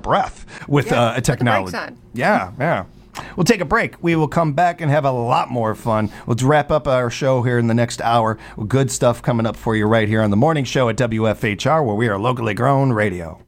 breath with technology. Yeah. We'll take a break. We will come back and have a lot more fun. We'll wrap up our show here in the next hour with good stuff coming up for you right here on the morning show at WFHR, where we are locally grown radio.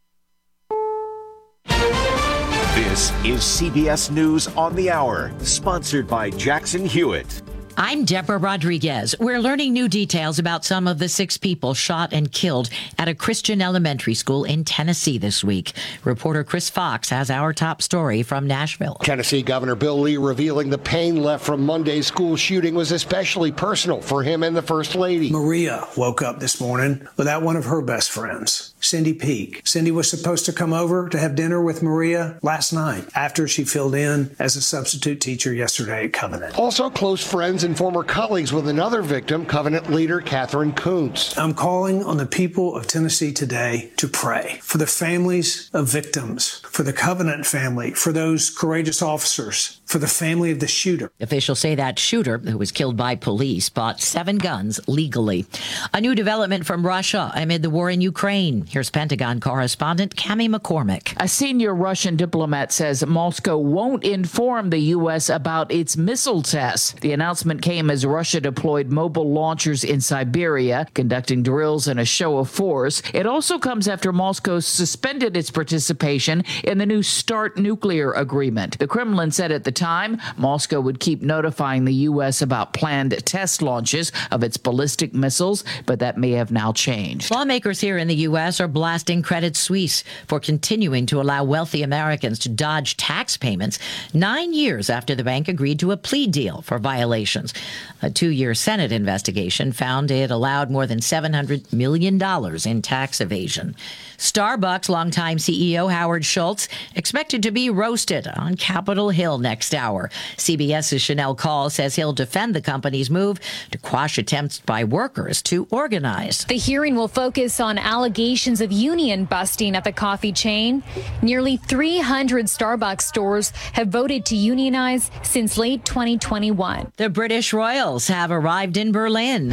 This is CBS News on the Hour, sponsored by Jackson Hewitt. I'm Deborah Rodriguez. We're learning new details about some of the 6 people shot and killed at a Christian elementary school in Tennessee this week. Reporter Chris Fox has our top story from Nashville. Tennessee Governor Bill Lee revealing the pain left from Monday's school shooting was especially personal for him and the First Lady. Maria woke up this morning without one of her best friends, Cindy Peake. Cindy was supposed to come over to have dinner with Maria last night after she filled in as a substitute teacher yesterday at Covenant. Also close friends and former colleagues with another victim, Covenant leader Catherine Kuntz. I'm calling on the people of Tennessee today to pray for the families of victims, for the Covenant family, for those courageous officers, for the family of the shooter. Officials say that shooter, who was killed by police, bought 7 guns legally. A new development from Russia amid the war in Ukraine. Here's Pentagon correspondent Cami McCormick. A senior Russian diplomat says Moscow won't inform the U.S. about its missile tests. The announcement came as Russia deployed mobile launchers in Siberia, conducting drills and a show of force. It also comes after Moscow suspended its participation in the new START nuclear agreement. The Kremlin said at the time Moscow would keep notifying the U.S. about planned test launches of its ballistic missiles, but that may have now changed. Lawmakers here in the U.S. are blasting Credit Suisse for continuing to allow wealthy Americans to dodge tax payments 9 years after the bank agreed to a plea deal for violations. A 2-year Senate investigation found it allowed more than $700 million in tax evasion. Starbucks longtime CEO Howard Schultz expected to be roasted on Capitol Hill next hour. CBS's Chanel Call says he'll defend the company's move to quash attempts by workers to organize. The hearing will focus on allegations of union busting at the coffee chain. Nearly 300 Starbucks stores have voted to unionize since late 2021. The British royals have arrived in Berlin.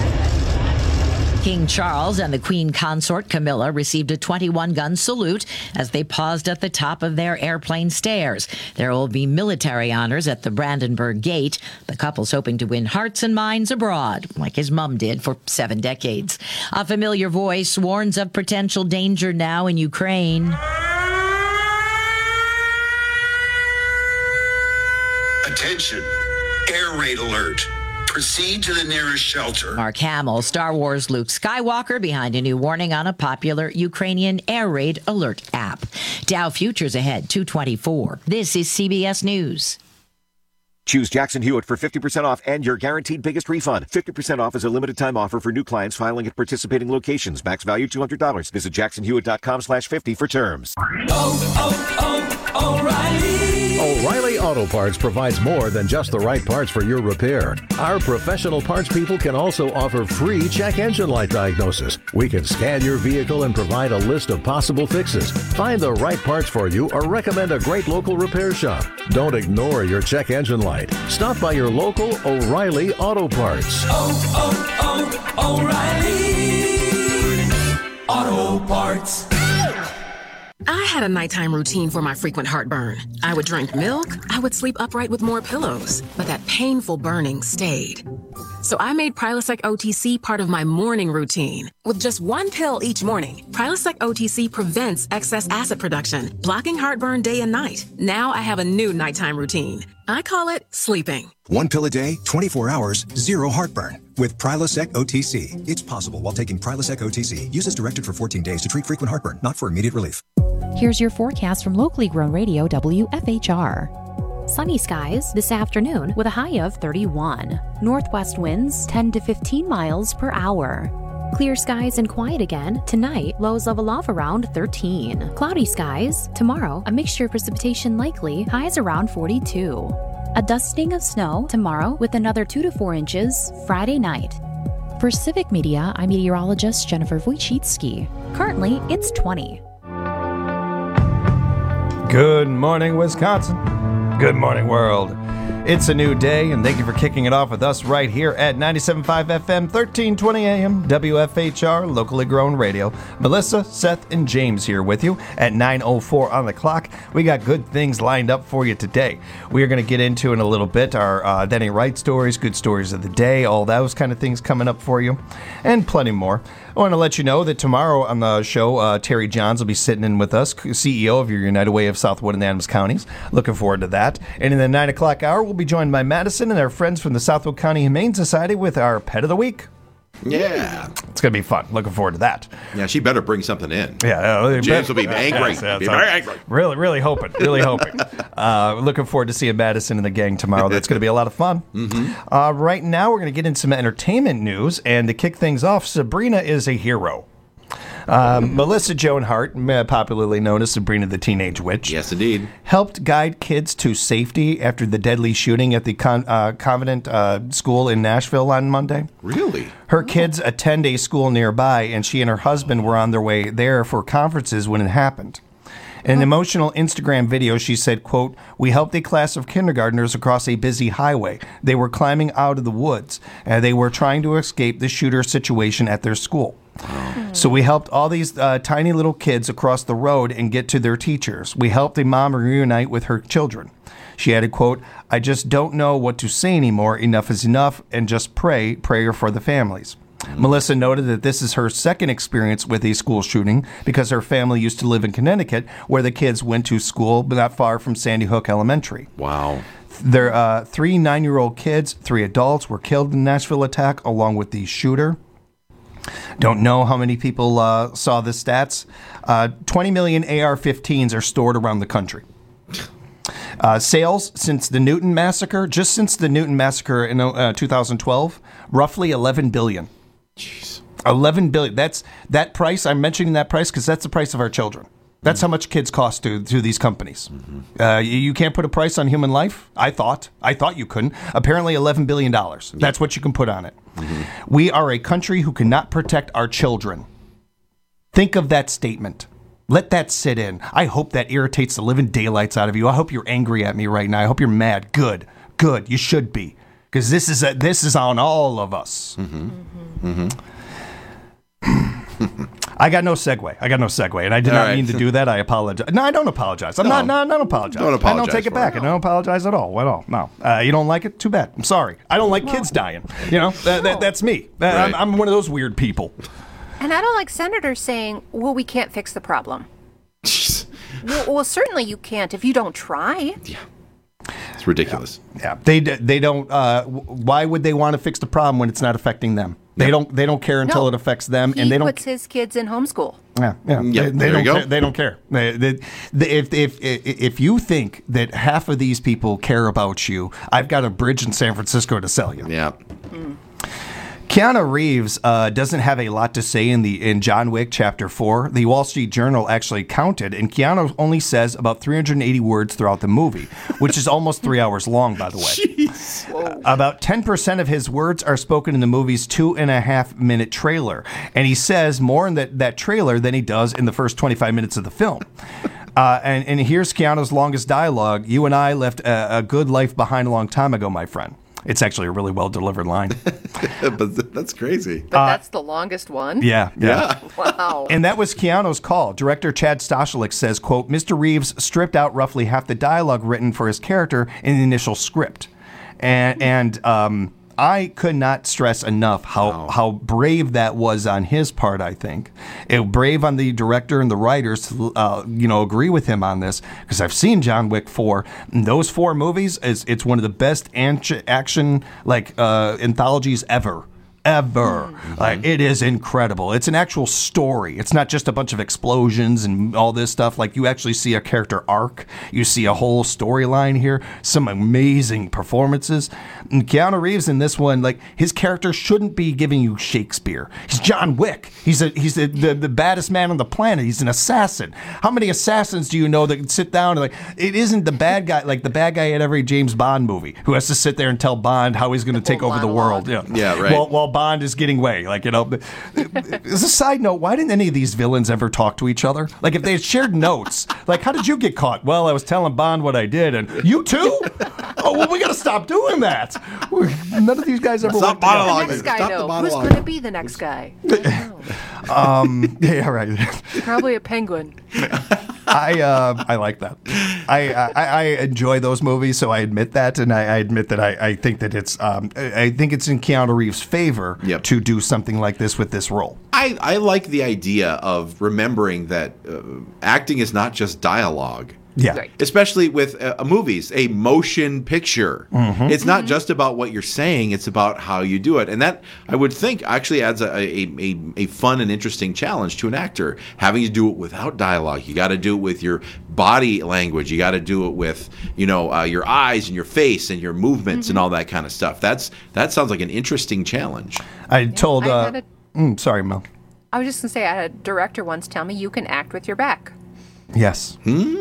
King Charles and the Queen Consort Camilla received a 21-gun salute as they paused at the top of their airplane stairs. There will be military honors at the Brandenburg Gate. The couple's hoping to win hearts and minds abroad, like his mom did for 7 decades. A familiar voice warns of potential danger now in Ukraine. Attention, air raid alert. Proceed to the nearest shelter. Mark Hamill, Star Wars Luke Skywalker, behind a new warning on a popular Ukrainian air raid alert app. Dow futures ahead, 224. This is CBS News. Choose Jackson Hewitt for 50% off and your guaranteed biggest refund. 50% off is a limited time offer for new clients filing at participating locations. Max value $200. Visit jacksonhewitt.com/50 for terms. O'Reilly Auto Parts provides more than just the right parts for your repair. Our professional parts people can also offer free check engine light diagnosis. We can scan your vehicle and provide a list of possible fixes. Find the right parts for you or recommend a great local repair shop. Don't ignore your check engine light. Stop by your local O'Reilly Auto Parts. O'Reilly Auto Parts. I had a nighttime routine for my frequent heartburn. I would drink milk, I would sleep upright with more pillows, but that painful burning stayed. So I made Prilosec OTC part of my morning routine. With just 1 pill each morning, Prilosec OTC prevents excess acid production, blocking heartburn day and night. Now I have a new nighttime routine. I call it sleeping. 1 pill a day, 24 hours, 0 heartburn. With Prilosec OTC. It's possible while taking Prilosec OTC. Use as directed for 14 days to treat frequent heartburn, not for immediate relief. Here's your forecast from locally grown radio WFHR. Sunny skies this afternoon with a high of 31. Northwest winds 10 to 15 miles per hour. Clear skies and quiet again. Tonight, lows level off around 13. Cloudy skies. Tomorrow, a mixture of precipitation likely. Highs around 42. A dusting of snow tomorrow with another 2 to 4 inches Friday night. For Civic Media, I'm meteorologist Jennifer Wojcicki. Currently, it's 20. Good morning, Wisconsin. Good morning, world. It's a new day, and thank you for kicking it off with us right here at 97.5 FM, 1320 AM, WFHR, locally grown radio. Melissa, Seth, and James here with you at 9:04 on the clock. We got good things lined up for you today. We are going to get into in a little bit our That Ain't Right stories, good stories of the day, all those kind of things coming up for you, and plenty more. I want to let you know that tomorrow on the show, Terry Johns will be sitting in with us, CEO of your United Way of Southwood and Adams counties. Looking forward to that. And in the 9 o'clock hour, we'll be joined by Madison and our friends from the Southwood County Humane Society with our Pet of the Week. Yeah. It's going to be fun. Looking forward to that. Yeah, she better bring something in. Yeah. James will be angry. Be very angry. Really hoping. Looking forward to seeing Madison and the gang tomorrow. That's going to be a lot of fun. Mm-hmm. Right now, we're going to get into some entertainment news. And to kick things off, Sabrina is a hero. Melissa Joan Hart, popularly known as Sabrina the Teenage Witch. Yes, indeed. Helped guide kids to safety after the deadly shooting at the Covenant School in Nashville on Monday. Really? Her kids attend a school nearby, and she and her husband were on their way there for conferences when it happened. In an emotional Instagram video, she said, quote, "We helped a class of kindergartners across a busy highway. They were climbing out of the woods, and they were trying to escape the shooter situation at their school. So we helped all these tiny little kids across the road and get to their teachers. We helped a mom reunite with her children." She added, quote, "I just don't know what to say anymore. Enough is enough, and just prayer for the families." Melissa noted that this is her second experience with a school shooting because her family used to live in Connecticut, where the kids went to school not far from Sandy Hook Elementary. Wow. Their 3 9-year-old kids, 3 adults were killed in the Nashville attack, along with the shooter. Don't know how many people saw the stats. 20 million AR-15s are stored around the country. Sales since the Newton Massacre, just since the Newton Massacre in 2012, roughly $11 billion. Jeez. $11 billion. That's that price. I'm mentioning that price because that's the price of our children. That's how much kids cost to these companies. You can't put a price on human life? I thought you couldn't. Apparently $11 billion. That's what you can put on it. We are a country who cannot protect our children. Think of that statement. Let that sit in. I hope that irritates the living daylights out of you. I hope you're angry at me right now. I hope you're mad. Good. You should be. Because this is on all of us. I got no segue, and I did not mean to do that. I apologize. No, I don't apologize. I don't apologize. Don't apologize. I don't take it back. I don't apologize at all. No. You don't like it? Too bad. I'm sorry. I don't like kids dying. You know, that's me. Right. I'm one of those weird people. And I don't like senators saying, well, we can't fix the problem. well, certainly you can't if you don't try. Yeah. It's ridiculous. Yeah. They don't. Why would they want to fix the problem when it's not affecting them? They don't care until it affects them, and they don't. He puts his kids in homeschool. Yeah. They don't care. If you think that half of these people care about you, I've got a bridge in San Francisco to sell you. Yeah. Keanu Reeves doesn't have a lot to say in John Wick Chapter 4. The Wall Street Journal actually counted, and Keanu only says about 380 words throughout the movie, which is almost 3 hours long, by the way. Jeez. About 10% of his words are spoken in the movie's 2.5-minute trailer, and he says more in that trailer than he does in the first 25 minutes of the film. And here's Keanu's longest dialogue. "You and I left a good life behind a long time ago, my friend." It's actually a really well-delivered line. But that's crazy. But that's the longest one? Yeah. Wow. And that was Keanu's call. Director Chad Stasielek says, quote, "Mr. Reeves stripped out roughly half the dialogue written for his character in the initial script." And I could not stress enough how brave that was on his part, I think. Brave on the director and the writers to agree with him on this, because I've seen John Wick 4. And those 4 movies, it's one of the best action anthologies ever. Like, it is incredible. It's an actual story. It's not just a bunch of explosions and all this stuff. Like, you actually see a character arc. You see a whole storyline here. Some amazing performances. And Keanu Reeves in this one, like, his character shouldn't be giving you Shakespeare. He's John Wick. He's the baddest man on the planet. He's an assassin. How many assassins do you know that can sit down and, like, it isn't the bad guy, like the bad guy at every James Bond movie who has to sit there and tell Bond how he's going to take over the world. Yeah, right. While Bond is getting away. Like, as a side note, why didn't any of these villains ever talk to each other? Like, if they had shared notes, like, how did you get caught? Well, I was telling Bond what I did, and you too? Oh, well, we got to stop doing that. None of these guys ever Stop monologuing. The next guy, though. Who's going to be the next guy? Yeah, right. Probably a penguin. I like that. I enjoy those movies, so I admit that, and I admit that I think that it's in Keanu Reeves' favor to do something like this with this role. I like the idea of remembering that acting is not just dialogue. Yeah. Right. Especially with movies, a motion picture. Mm-hmm. It's not just about what you're saying, it's about how you do it. And that, I would think, actually adds a fun and interesting challenge to an actor. Having to do it without dialogue. You got to do it with your body language. You got to do it with, your eyes and your face and your movements and all that kind of stuff. That sounds like an interesting challenge. I told... sorry, Mel. I was just going to say, I had a director once tell me you can act with your back. Yes.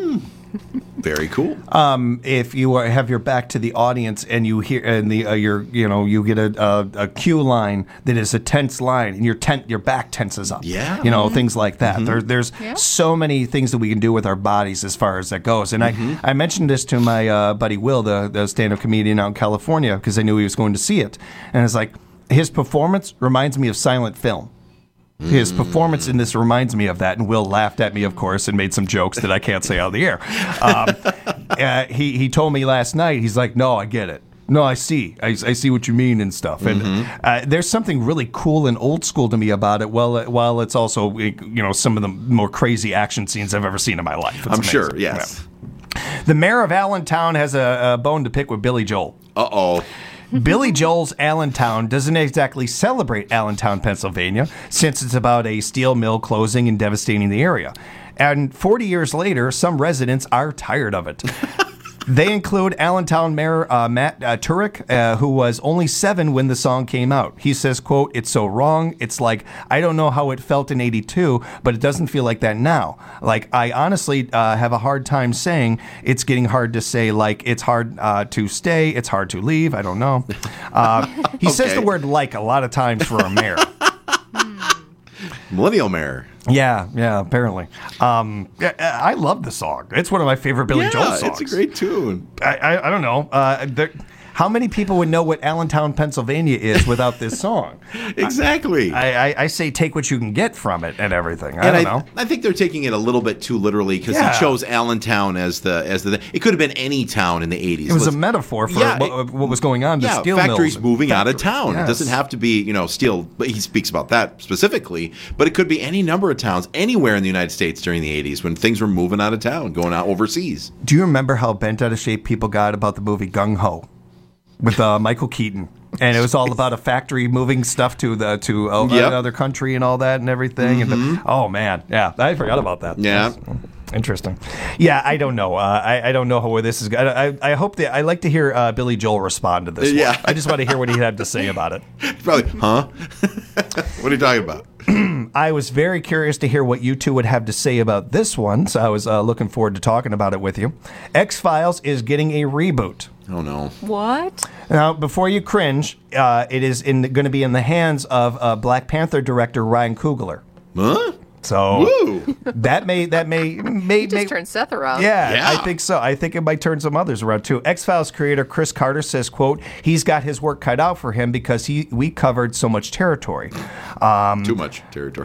Very cool. If you have your back to the audience and you hear and you get a cue line that is a tense line and your back tenses up. Yeah. Things like that. Mm-hmm. There's so many things that we can do with our bodies as far as that goes. And I mentioned this to my buddy Will, the stand-up comedian out in California, because I knew he was going to see it, and it's like his performance reminds me of silent film. His performance in this reminds me of that, and Will laughed at me, of course, and made some jokes that I can't say on the air. He told me last night, he's like, no, I get it. No, I see what you mean and stuff. And there's something really cool and old school to me about it, while it's also, some of the more crazy action scenes I've ever seen in my life. It's I'm amazing. sure, yes. Yeah. The mayor of Allentown has a bone to pick with Billy Joel. Uh-oh. Billy Joel's Allentown doesn't exactly celebrate Allentown, Pennsylvania, since it's about a steel mill closing and devastating the area. And 40 years later, some residents are tired of it. They include Allentown Mayor Matt Turek, who was only 7 when the song came out. He says, quote, "It's so wrong. It's like, I don't know how it felt in 82, but it doesn't feel like that now. Like, I honestly have a hard time saying it's getting hard to say, like, it's hard to stay, it's hard to leave. I don't know." He says the word like a lot of times for a mayor. Millennial mayor. Yeah, apparently. I love the song. It's one of my favorite Billy Joel songs. It's a great tune. I don't know. How many people would know what Allentown, Pennsylvania is without this song? Exactly. I say take what you can get from it and everything. I don't know. I think they're taking it a little bit too literally because he chose Allentown as the. It could have been any town in the 80s. It was a metaphor for what was going on. Yeah, steel factories mills moving out of town. Yes. It doesn't have to be steel. But he speaks about that specifically. But it could be any number of towns anywhere in the United States during the 80s when things were moving out of town, going out overseas. Do you remember how bent out of shape people got about the movie Gung Ho? With Michael Keaton, and it was all about a factory moving stuff to another country and all that and everything. Mm-hmm. And I forgot about that. Yeah, that's interesting. Yeah, I don't know. I don't know how this is. I hope that I like to hear Billy Joel respond to this. Yeah, one. I just want to hear what he had to say about it. Probably, huh? What are you talking about? I was very curious to hear what you two would have to say about this one, so I was looking forward to talking about it with you. X-Files is getting a reboot. Oh, no. What? Now, before you cringe, it is going to be in the hands of Black Panther director Ryan Coogler. Huh? So that may just turn Seth around. Yeah, I think so. I think it might turn some others around too. X-Files creator Chris Carter says, quote, he's got his work cut out for him because we covered so much territory. Too much territory.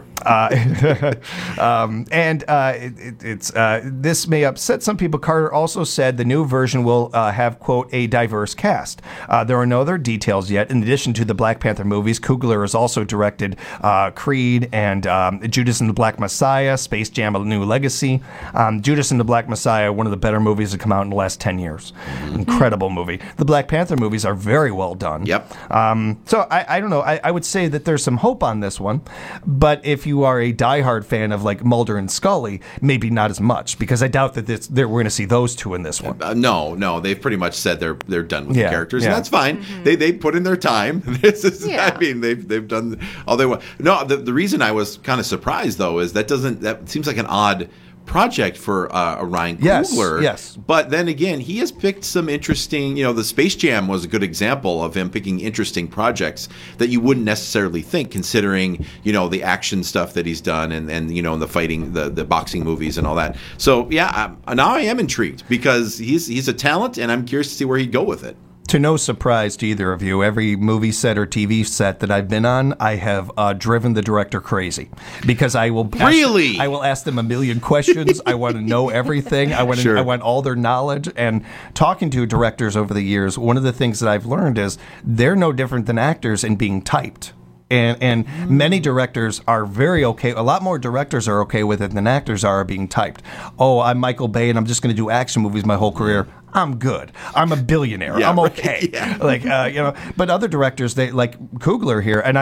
This may upset some people. Carter also said the new version will have, quote, a diverse cast. There are no other details yet. In addition to the Black Panther movies, Coogler has also directed Creed and Judas and the Black Messiah, Space Jam: A New Legacy. Judas and the Black Messiah, one of the better movies to come out in the last 10 years. Mm-hmm. Incredible movie. The Black Panther movies are very well done. Yep. So I don't know. I would say that there's some hope on this one, but if you are a diehard fan of like Mulder and Scully, maybe not as much, because I doubt that we're going to see those two in this one. No, they've pretty much said they're done with the characters, and that's fine. Mm-hmm. They put in their time. I mean, they've done all they want. No, the reason I was kind of surprised though is that seems like an odd project for Ryan Yes, Coogler. yes. But then again, he has picked some interesting, the Space Jam was a good example of him picking interesting projects that you wouldn't necessarily think, considering, the action stuff that he's done and the fighting, the boxing movies and all that. So, yeah, now I am intrigued because he's a talent, and I'm curious to see where he'd go with it. To no surprise to either of you, every movie set or TV set that I've been on, I have driven the director crazy because I will I will ask them a million questions. I want to know everything. I want all their knowledge. And talking to directors over the years, one of the things that I've learned is they're no different than actors in being typed. And many directors are very okay. A lot more directors are okay with it than actors are being typed. Oh, I'm Michael Bay, and I'm just going to do action movies my whole career. I'm good. I'm a billionaire. Yeah, I'm okay. right. Yeah. But other directors, they like Coogler here, and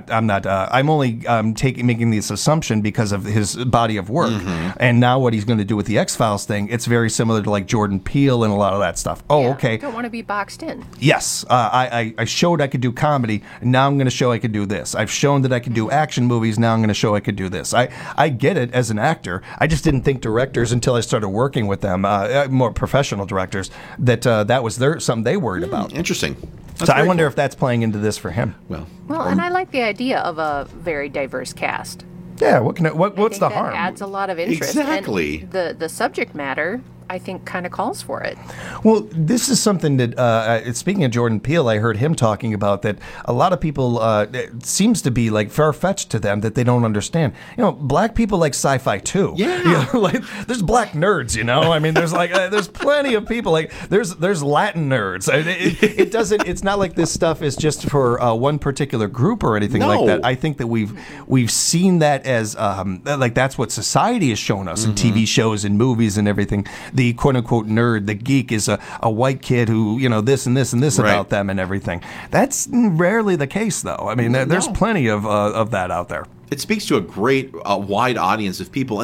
I'm only making this assumption because of his body of work, and now what he's going to do with the X-Files thing. It's very similar to like Jordan Peele and a lot of that stuff. Oh, okay. Don't want to be boxed in. Yes, I showed I could do comedy. Now I'm going to show I could do this. I've shown that I can do action movies. Now I'm going to show I could do this. I get it as an actor. I just didn't think directors until I started working with them, more professional directors, that was something they worried about. Interesting. So I wonder if that's playing into this for him. Well, and I like the idea of a very diverse cast. Yeah, what's the harm? That adds a lot of interest. Exactly. And the subject matter, I think, kind of calls for it. Well, this is something that, speaking of Jordan Peele, I heard him talking about that a lot of people, it seems to be like far-fetched to them that they don't understand. Black people like sci-fi too. Yeah. There's black nerds, I mean, there's there's plenty of people, there's Latin nerds. It's not like this stuff is just for one particular group or anything like that. I think that we've seen that as, that's what society has shown us in TV shows and movies and everything. The quote-unquote nerd, the geek, is a white kid who, this and this and this about them and everything. That's rarely the case, though. I mean, there's plenty of that out there. It speaks to a great wide audience of people,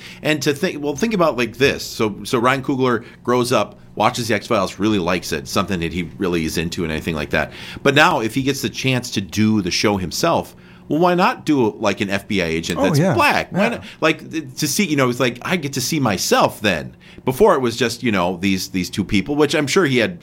think about like this. So Ryan Coogler grows up, watches the X-Files, really likes it, something that he really is into and anything like that. But now, if he gets the chance to do the show himself, well, why not do like an FBI agent that's black? Why not? To see, it's like I get to see myself then. Before it was just, these two people, which I'm sure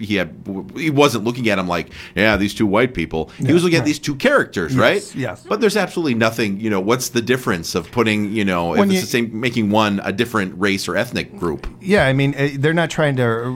he wasn't looking at them like, these two white people. He was looking at these two characters, right? Yes. But there's absolutely nothing, what's the difference of putting, if it's the same, making one a different race or ethnic group? Yeah, I mean, they're not trying to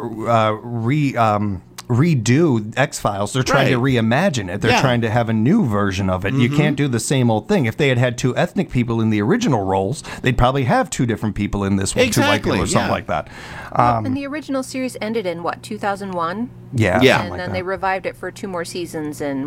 redo X-Files. They're trying to reimagine it. They're trying to have a new version of it. You can't do the same old thing. If they had two ethnic people in the original roles, they'd probably have two different people in this one, two white people or something like that. And the original series ended in, 2001? Yeah. And then they revived it for 2 more seasons in,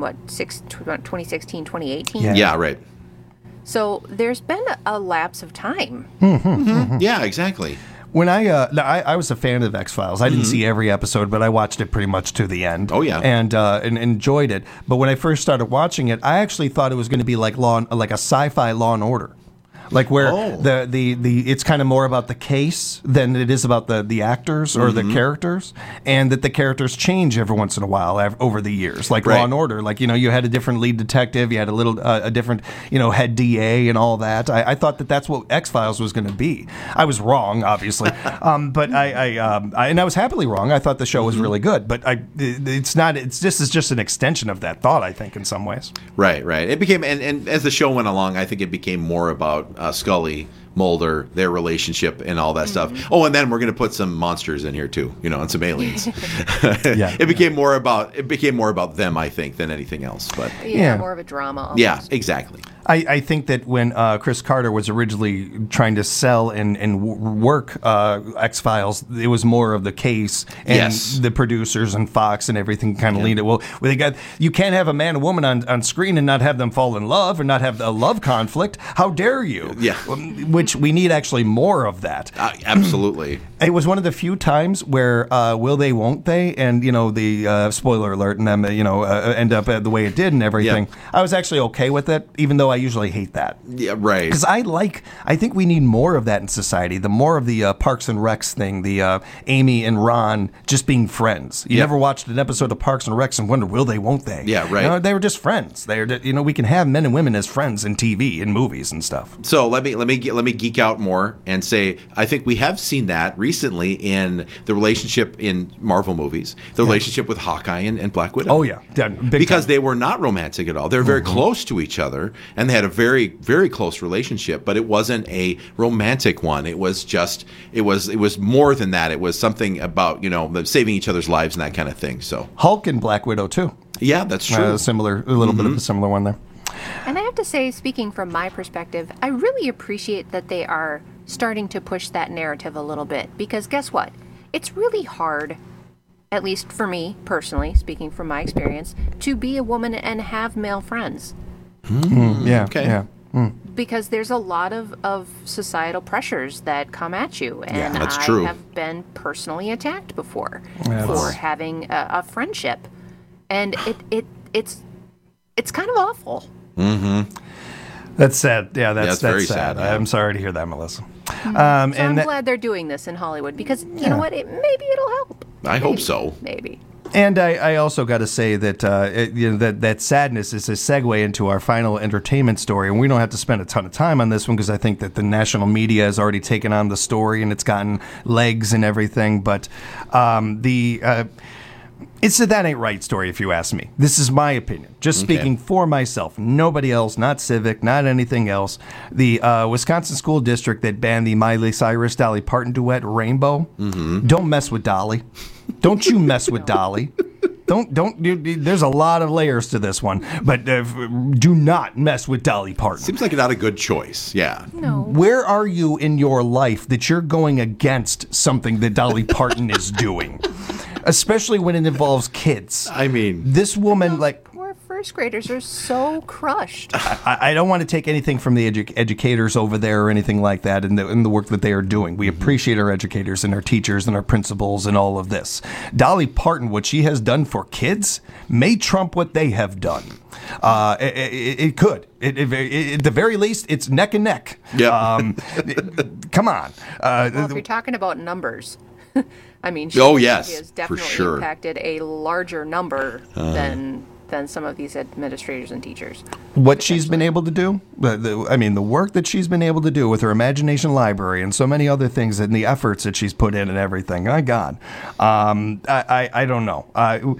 2016, 2018? Yeah, right. So there's been a lapse of time. Yeah, exactly. When I was a fan of X-Files. I didn't see every episode, but I watched it pretty much to the end. Oh yeah, and enjoyed it. But when I first started watching it, I actually thought it was going to be like a sci-fi Law and Order. Like where the it's kind of more about the case than it is about the actors or the characters, and that the characters change every once in a while over the years. Like Law and Order, you had a different lead detective, you had a different head DA and all that. I thought that that's what X-Files was going to be. I was wrong, obviously, but I was happily wrong. I thought the show was really good, but it's not. It's just an extension of that thought, I think, in some ways. Right. It became and as the show went along, I think it became more about Scully, Mulder, their relationship, and all that stuff. Oh, and then we're going to put some monsters in here too, and some aliens. It became more about them, I think, than anything else. But more of a drama. Almost. Yeah, exactly. I think that when Chris Carter was originally trying to sell and work X-Files, it was more of the case, and the producers and Fox and everything kind of leaned it. Well, you can't have a man and woman on screen and not have them fall in love or not have a love conflict. How dare you? Yeah. Which we need actually more of that. Absolutely. It was one of the few times where will they, won't they, and the spoiler alert, and them end up the way it did and everything. Yeah. I was actually okay with it, even though I usually hate that. Yeah, right. Because I think we need more of that in society. The more of the Parks and Recs thing, the Amy and Ron just being friends. You never watched an episode of Parks and Recs and wondered, will they, won't they? Yeah, right. They were just friends. We can have men and women as friends in TV and movies and stuff. So let me geek out more and say, I think we have seen that recently in the relationship in Marvel movies, the relationship with Hawkeye and Black Widow. Oh, yeah. Because they were not romantic at all. They were very close to each other, and they had a very, very close relationship, but it wasn't a romantic one. It was just, it was more than that. It was something about, saving each other's lives and that kind of thing. So Hulk and Black Widow, too. Yeah, that's true. A little bit of a similar one there. And I have to say, speaking from my perspective, I really appreciate that they are starting to push that narrative a little bit. Because guess what? It's really hard, at least for me personally, speaking from my experience, to be a woman and have male friends. Yeah. Okay. Yeah. Because there's a lot of societal pressures that come at you. And that's I true. have been personally attacked before Yeah, for having a friendship. And it's kind of awful. Mm-hmm. That's sad. Yeah, that's very sad. sad, yeah. I'm sorry to hear that, Melissa. So I'm glad they're doing this in Hollywood because, you know what, maybe it'll help. I hope so. Maybe. And I also got to say that that sadness is a segue into our final entertainment story, and we don't have to spend a ton of time on this one because I think that the national media has already taken on the story and it's gotten legs and everything. But it's a that ain't right story, if you ask me. This is my opinion. Just speaking for myself. Nobody else, not Civic, not anything else. The Wisconsin school district that banned the Miley Cyrus Dolly Parton duet Rainbow. Don't mess with Dolly. Don't you mess with Dolly. There's a lot of layers to this one, but do not mess with Dolly Parton. Seems like not a good choice. Yeah. No. Where are you in your life that you're going against something that Dolly Parton is doing? Especially when it involves kids. I mean, this woman, Poor first graders are so crushed. I don't want to take anything from the educators over there or anything like that in the work that they are doing. We appreciate our educators and our teachers and our principals and all of this. Dolly Parton, what she has done for kids may trump what they have done. It could. At the very least, it's neck and neck. Yeah. Come on. Well, if you're talking about numbers, I mean, she has definitely for sure. impacted a larger number than some of these administrators and teachers. What she's been able to do, the work that she's been able to do with her Imagination Library and so many other things and the efforts that she's put in and everything. My God. I don't know.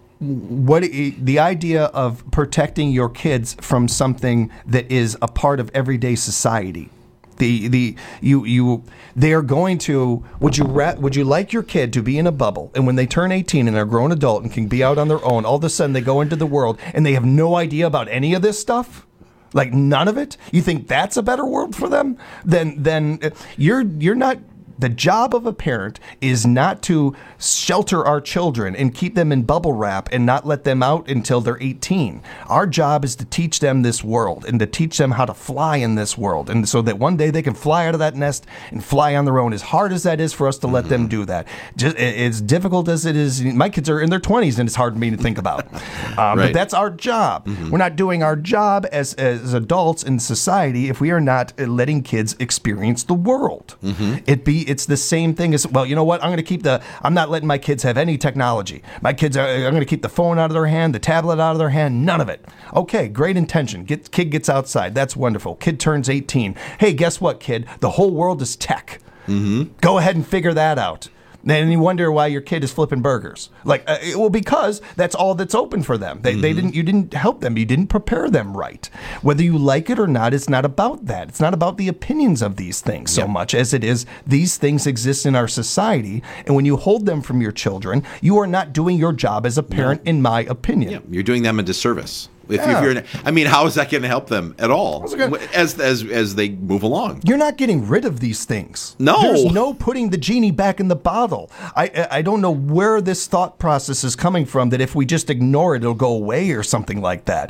The idea of protecting your kids from something that is a part of everyday society. They are going to. Would you like your kid to be in a bubble, and when they turn 18 and are a grown adult and can be out on their own, all of a sudden they go into the world and they have no idea about any of this stuff? Like none of it? You think that's a better world for them? Then you're not. The job of a parent is not to shelter our children and keep them in bubble wrap and not let them out until they're 18. Our job is to teach them this world and to teach them how to fly in this world, and so that one day they can fly out of that nest and fly on their own. As hard as that is for us to let them do that, just as difficult as it is. My kids are in their 20s and it's hard for me to think about. But that's our job. We're not doing our job as adults in society if we are not letting kids experience the world. It's the same thing as, well, you know what? I'm not letting my kids have any technology. My kids I'm going to keep the phone out of their hand, the tablet out of their hand, none of it. Okay, great intention. Kid gets outside. That's wonderful. Kid turns 18. Hey, guess what, kid? The whole world is tech. Go ahead and figure that out. And you wonder why your kid is flipping burgers. Because that's all that's open for them. You didn't help them. You didn't prepare them right. Whether you like it or not, it's not about that. It's not about the opinions of these things so much as it is these things exist in our society. And when you hold them from your children, you are not doing your job as a parent, in my opinion. Yeah, you're doing them a disservice. How is that going to help them at all as they move along? You're not getting rid of these things. No. There's no putting the genie back in the bottle. I don't know where this thought process is coming from that if we just ignore it, it'll go away or something like that.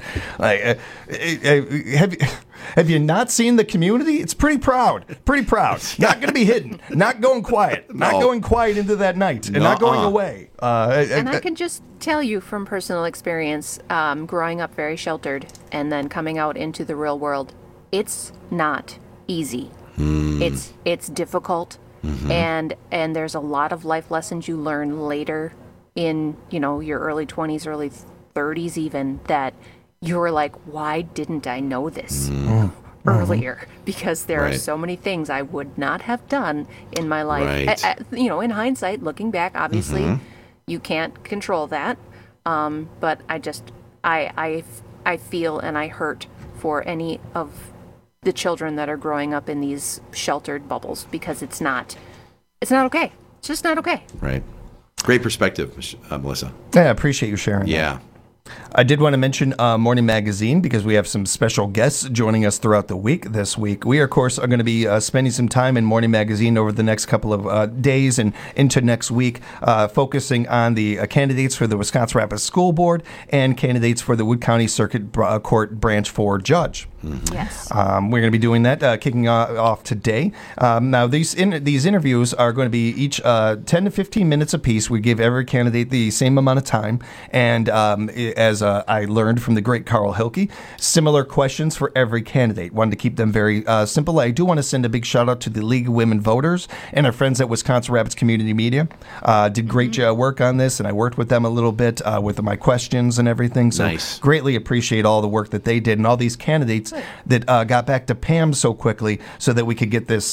Have you not seen the Community? It's pretty proud. Not going to be hidden. Not going quiet. Not going quiet into that night. And not going away. And I can just tell you from personal experience, growing up very sheltered and then coming out into the real world, it's not easy. It's difficult. And there's a lot of life lessons you learn later in, your early 20s, early 30s even, that you're like, why didn't I know this? earlier, because there are Right. so many things I would not have done in my life. Right. In hindsight, looking back, obviously, Mhm. you can't control that. But I feel and I hurt for any of the children that are growing up in these sheltered bubbles, because it's not okay. It's just not okay. Right. Great perspective, Melissa. Yeah, I appreciate you sharing. Yeah. I did want to mention Morning Magazine, because we have some special guests joining us throughout the week this week. We, of course, are going to be spending some time in Morning Magazine over the next couple of days and into next week, focusing on the candidates for the Wisconsin Rapids School Board and candidates for the Wood County Circuit Court Branch 4 Judge. Yes. We're going to be doing that, kicking off today. Now, these interviews are going to be each 10 to 15 minutes apiece. We give every candidate the same amount of time. And as I learned from the great Carl Hilke, similar questions for every candidate. Wanted to keep them very simple. I do want to send a big shout out to the League of Women Voters and our friends at Wisconsin Rapids Community Media. Did great work on this, and I worked with them a little bit with my questions and everything. So Nice. greatly appreciate all the work that they did and all these candidates that got back to Pam so quickly so that we could get this,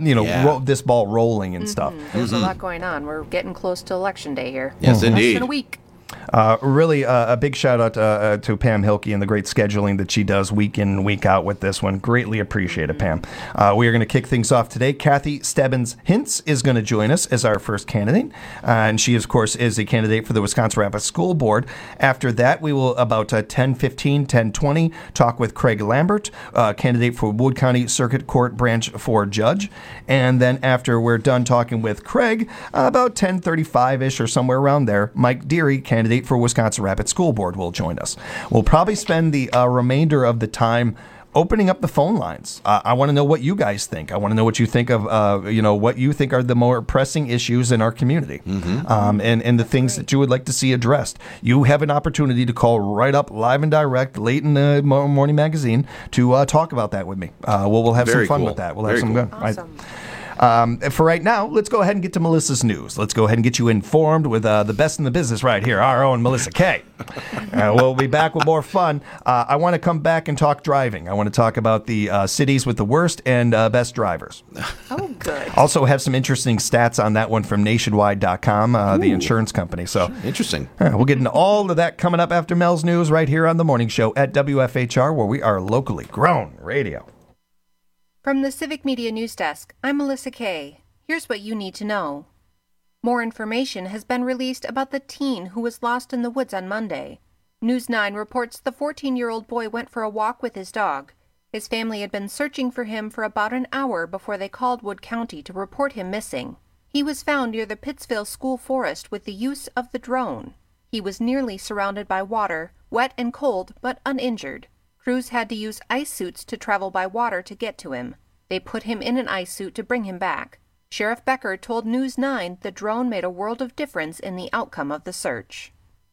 this ball rolling and stuff. There's a lot going on. We're getting close to Election Day here. Yes, Less indeed. than a week. Really, a big shout out to Pam Hilke and the great scheduling that she does week in and week out with this one. Greatly appreciate it, Pam. We are going to kick things off today. Kathy Stebbins-Hintz is going to join us as our first candidate. And she, of course, is a candidate for the Wisconsin Rapids School Board. After that, we will, about 10:15, 10:20, talk with Craig Lambert, candidate for Wood County Circuit Court Branch 4 Judge. And then after we're done talking with Craig, about 10:35-ish or somewhere around there, Mike Deary, candidate for Wisconsin Rapids School Board, will join us. We'll probably spend the remainder of the time opening up the phone lines. I want to know what you guys think. I want to know what you think of, what you think are the more pressing issues in our community, and the things that you would like to see addressed. You have an opportunity to call right up, live and direct, late in the Morning Magazine to talk about that with me. We'll have Very some fun cool. with that. We'll Very have some cool. good. Awesome. For right now, let's go ahead and get to Melissa's news. Let's go ahead and get you informed with the best in the business right here, our own Melissa Kay. We'll be back with more fun. I want to come back and talk driving. I want to talk about the cities with the worst and best drivers. Oh, good. Also have some interesting stats on that one from nationwide.com, the insurance company. So Interesting. we'll get into all of that coming up after Mel's news right here on The Morning Show at WFHR, where we are locally grown radio. From the Civic Media News Desk, I'm Melissa Kay. Here's what you need to know. More information has been released about the teen who was lost in the woods on Monday. News 9 reports the 14-year-old boy went for a walk with his dog. His family had been searching for him for about an hour before they called Wood County to report him missing. He was found near the Pittsville School Forest with the use of the drone. He was nearly surrounded by water, wet and cold, but uninjured. Crews had to use ice suits to travel by water to get to him. They put him in an ice suit to bring him back. Sheriff Becker told News 9 the drone made a world of difference in the outcome of the search.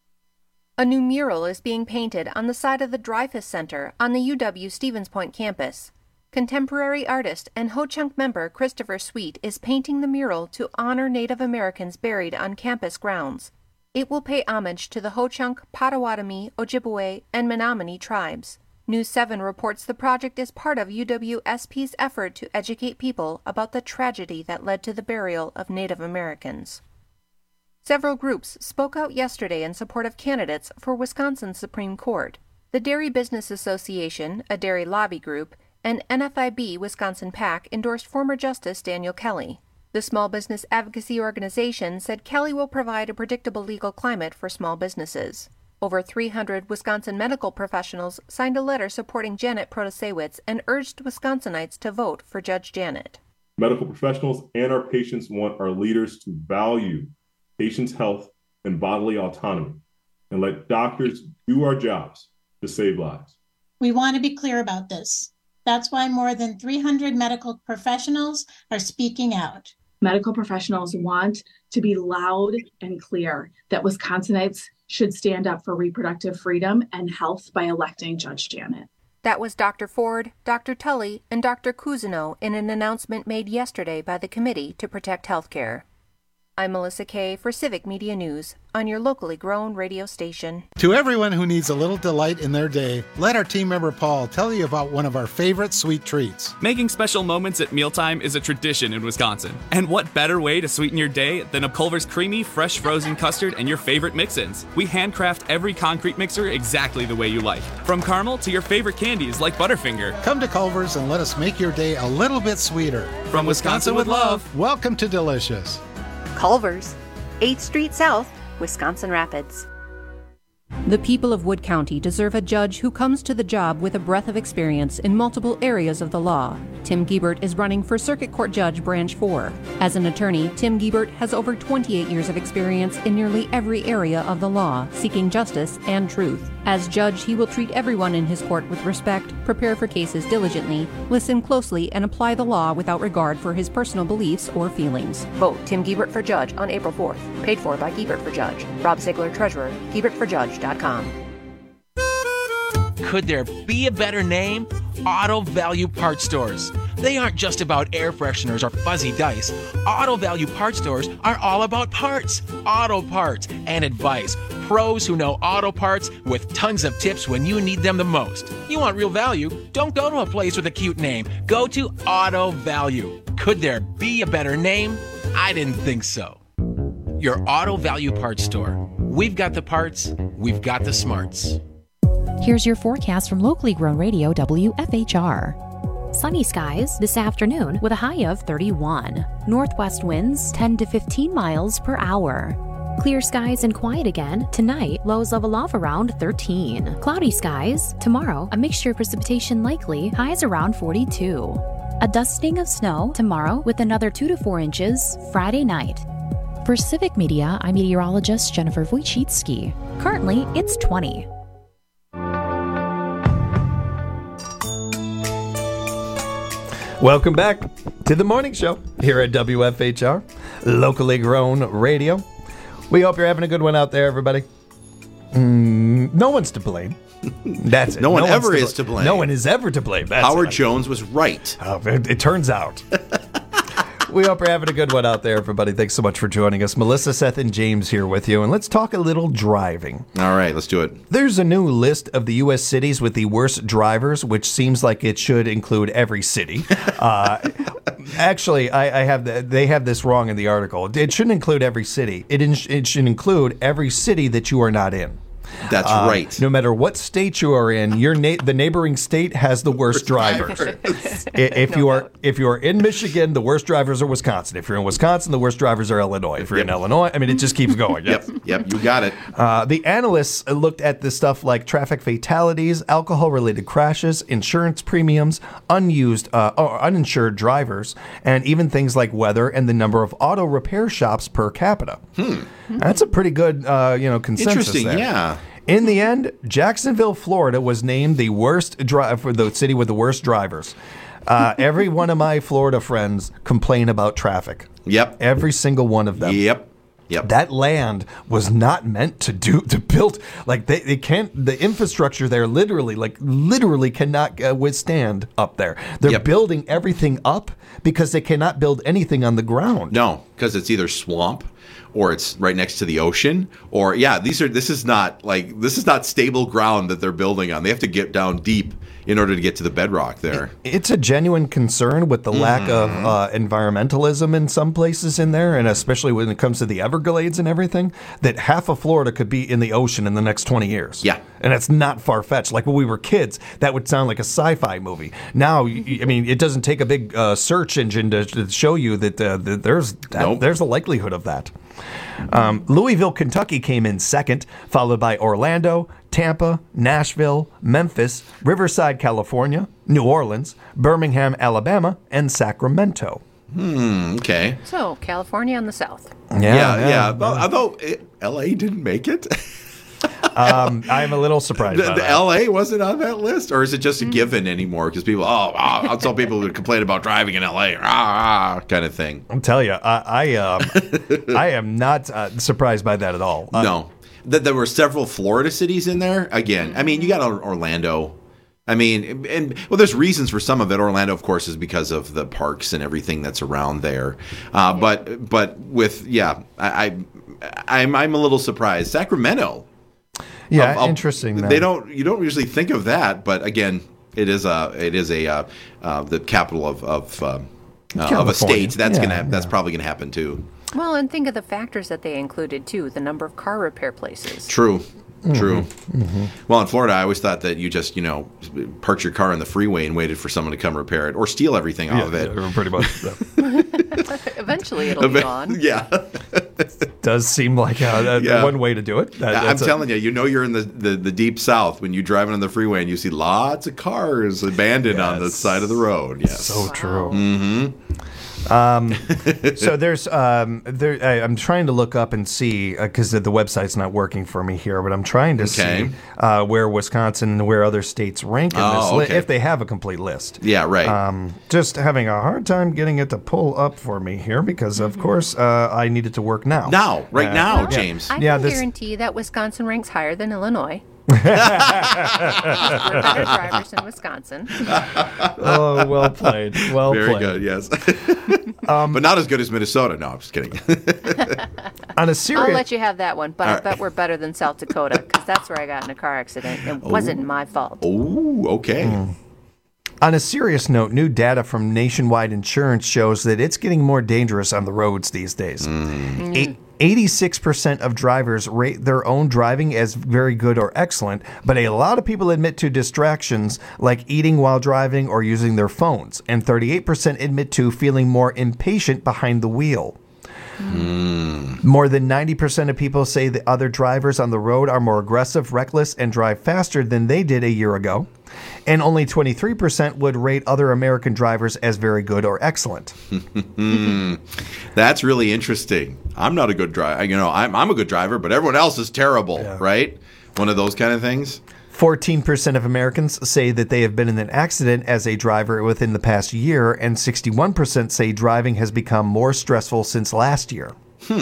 A new mural is being painted on the side of the Dreyfus Center on the UW Stevens Point campus. Contemporary artist and Ho-Chunk member Christopher Sweet is painting the mural to honor Native Americans buried on campus grounds. It will pay homage to the Ho-Chunk, Potawatomi, Ojibwe, and Menominee tribes. News 7 reports the project is part of UWSP's effort to educate people about the tragedy that led to the burial of Native Americans. Several groups spoke out yesterday in support of candidates for Wisconsin's Supreme Court. The Dairy Business Association, a dairy lobby group, and NFIB Wisconsin PAC endorsed former Justice Daniel Kelly. The small business advocacy organization said Kelly will provide a predictable legal climate for small businesses. Over 300 Wisconsin medical professionals signed a letter supporting Janet Protasiewicz and urged Wisconsinites to vote for Judge Janet. Medical professionals and our patients want our leaders to value patients' health and bodily autonomy and let doctors do our jobs to save lives. We want to be clear about this. That's why more than 300 medical professionals are speaking out. Medical professionals want to be loud and clear that Wisconsinites should stand up for reproductive freedom and health by electing Judge Janet. That was Dr. Ford, Dr. Tully, and Dr. Cousineau in an announcement made yesterday by the Committee to Protect Healthcare. I'm Melissa Kay for Civic Media News on your locally grown radio station. To everyone who needs a little delight in their day, let our team member Paul tell you about one of our favorite sweet treats. Making special moments at mealtime is a tradition in Wisconsin. And what better way to sweeten your day than a Culver's creamy, fresh frozen custard and your favorite mix-ins? We handcraft every concrete mixer exactly the way you like. From caramel to your favorite candies like Butterfinger. Come to Culver's and let us make your day a little bit sweeter. From Wisconsin with love. Welcome to Delicious. Culver's, 8th Street South, Wisconsin Rapids. The people of Wood County deserve a judge who comes to the job with a breadth of experience in multiple areas of the law. Tim Giebert is running for Circuit Court Judge Branch 4. As an attorney, Tim Giebert has over 28 years of experience in nearly every area of the law, seeking justice and truth. As judge, he will treat everyone in his court with respect, prepare for cases diligently, listen closely, and apply the law without regard for his personal beliefs or feelings. Vote Tim Giebert for Judge on April 4th. Paid for by Giebert for Judge. Rob Sigler, Treasurer. GiebertForJudge.com. Could there be a better name? Auto Value Parts Stores. They aren't just about air fresheners or fuzzy dice. Auto Value Parts Stores are all about parts, auto parts, and advice. Pros who know auto parts with tons of tips when you need them the most. You want real value? Don't go to a place with a cute name. Go to Auto Value. Could there be a better name? I didn't think so. Your Auto Value Parts Store. We've got the parts, we've got the smarts. Here's your forecast from locally grown radio WFHR. Sunny skies this afternoon with a high of 31. Northwest winds 10 to 15 miles per hour. Clear skies and quiet again tonight, lows level off around 13. Cloudy skies tomorrow, a mixture of precipitation likely, highs around 42. A dusting of snow tomorrow with another 2 to 4 inches Friday night. For Civic Media, I'm meteorologist Jennifer Wojcicki. Currently, it's 20. Welcome back to the morning show here at WFHR, locally grown radio. We hope you're having a good one out there, everybody. No one's to blame. That's it. No one ever is to blame. No one is ever to blame. That's Howard Jones was right. It turns out. We hope you're having a good one out there, everybody. Thanks so much for joining us. Melissa, Seth, and James here with you, and let's talk a little driving. All right, let's do it. There's a new list of the U.S. cities with the worst drivers, which seems like it should include every city. Actually, they have this wrong in the article. It shouldn't include every city. It should include every city that you are not in. That's right. No matter what state you are in, the neighboring state has the worst drivers. If you are in Michigan, the worst drivers are Wisconsin. If you're in Wisconsin, the worst drivers are Illinois. If you're in Illinois, I mean, it just keeps going. Yep, you got it. The analysts looked at this stuff like traffic fatalities, alcohol-related crashes, insurance premiums, uninsured drivers, and even things like weather and the number of auto repair shops per capita. That's a pretty good, consensus. Interesting, there. yeah. In the end, Jacksonville, Florida was named the worst for the city with the worst drivers. Every one of my Florida friends complain about traffic. Yep. Every single one of them. Yep. That land was not meant to build, like they can't, the infrastructure there literally cannot withstand up there. They're building everything up because they cannot build anything on the ground. No, because it's either swamp or it's right next to the ocean, or this is not stable ground that they're building on. They have to get down deep in order to get to the bedrock there. It's a genuine concern with the lack of environmentalism in some places in there, and especially when it comes to the Everglades and everything, that half of Florida could be in the ocean in the next 20 years. Yeah. And it's not far-fetched. Like when we were kids, that would sound like a sci-fi movie. Now, I mean, it doesn't take a big search engine to show you that there's a likelihood of that. Louisville, Kentucky came in second, followed by Orlando, Tampa, Nashville, Memphis, Riverside, California, New Orleans, Birmingham, Alabama, and Sacramento. Okay. So, California on the south. Yeah. Although L.A. didn't make it. I'm a little surprised by that. L.A. wasn't on that list? Or is it just a given anymore? Because people, I'll tell people who complain about driving in L.A. Kind of thing. I'll tell you, I am not surprised by that at all. No. There were several Florida cities in there. Again, I mean, you got Orlando, I mean, there's reasons for some of it. Orlando, of course, is because of the parks and everything that's around there. But with I'm a little surprised. Sacramento. Yeah, interesting. You don't usually think of that, but again, it is the capital of a state. That's probably gonna happen too. Well, and think of the factors that they included too. The number of car repair places. True. Mm-hmm. Well, in Florida, I always thought that you just, parked your car on the freeway and waited for someone to come repair it or steal everything off of it. Yeah, pretty much. Eventually, it'll be gone. Yeah. Does seem like one way to do it. I'm telling you, you're in the deep south when you're driving on the freeway and you see lots of cars abandoned on the side of the road. Yes. So true. Mm-hmm. So there's I'm trying to look up and see because the website's not working for me here, but I'm trying to see where Wisconsin and where other states rank in this list, if they have a complete list. Yeah, right. Just having a hard time getting it to pull up for me here because, of course, I need it to work now. Right now, James. I can guarantee that Wisconsin ranks higher than Illinois. We're better drivers in Wisconsin. Oh, well played. Very good, yes. But not as good as Minnesota. No, I'm just kidding. On a serious... I'll let you have that one, but I bet we're better than South Dakota because that's where I got in a car accident. It wasn't my fault. Oh, okay. On a serious note, new data from Nationwide Insurance shows that it's getting more dangerous on the roads these days. 86% of drivers rate their own driving as very good or excellent, but a lot of people admit to distractions like eating while driving or using their phones, and 38% admit to feeling more impatient behind the wheel. More than 90% of people say that other drivers on the road are more aggressive, reckless, and drive faster than they did a year ago. And only 23% would rate other American drivers as very good or excellent. That's really interesting. I'm not a good driver. I'm a good driver, but everyone else is terrible, right? One of those kind of things. 14% of Americans say that they have been in an accident as a driver within the past year, and 61% say driving has become more stressful since last year.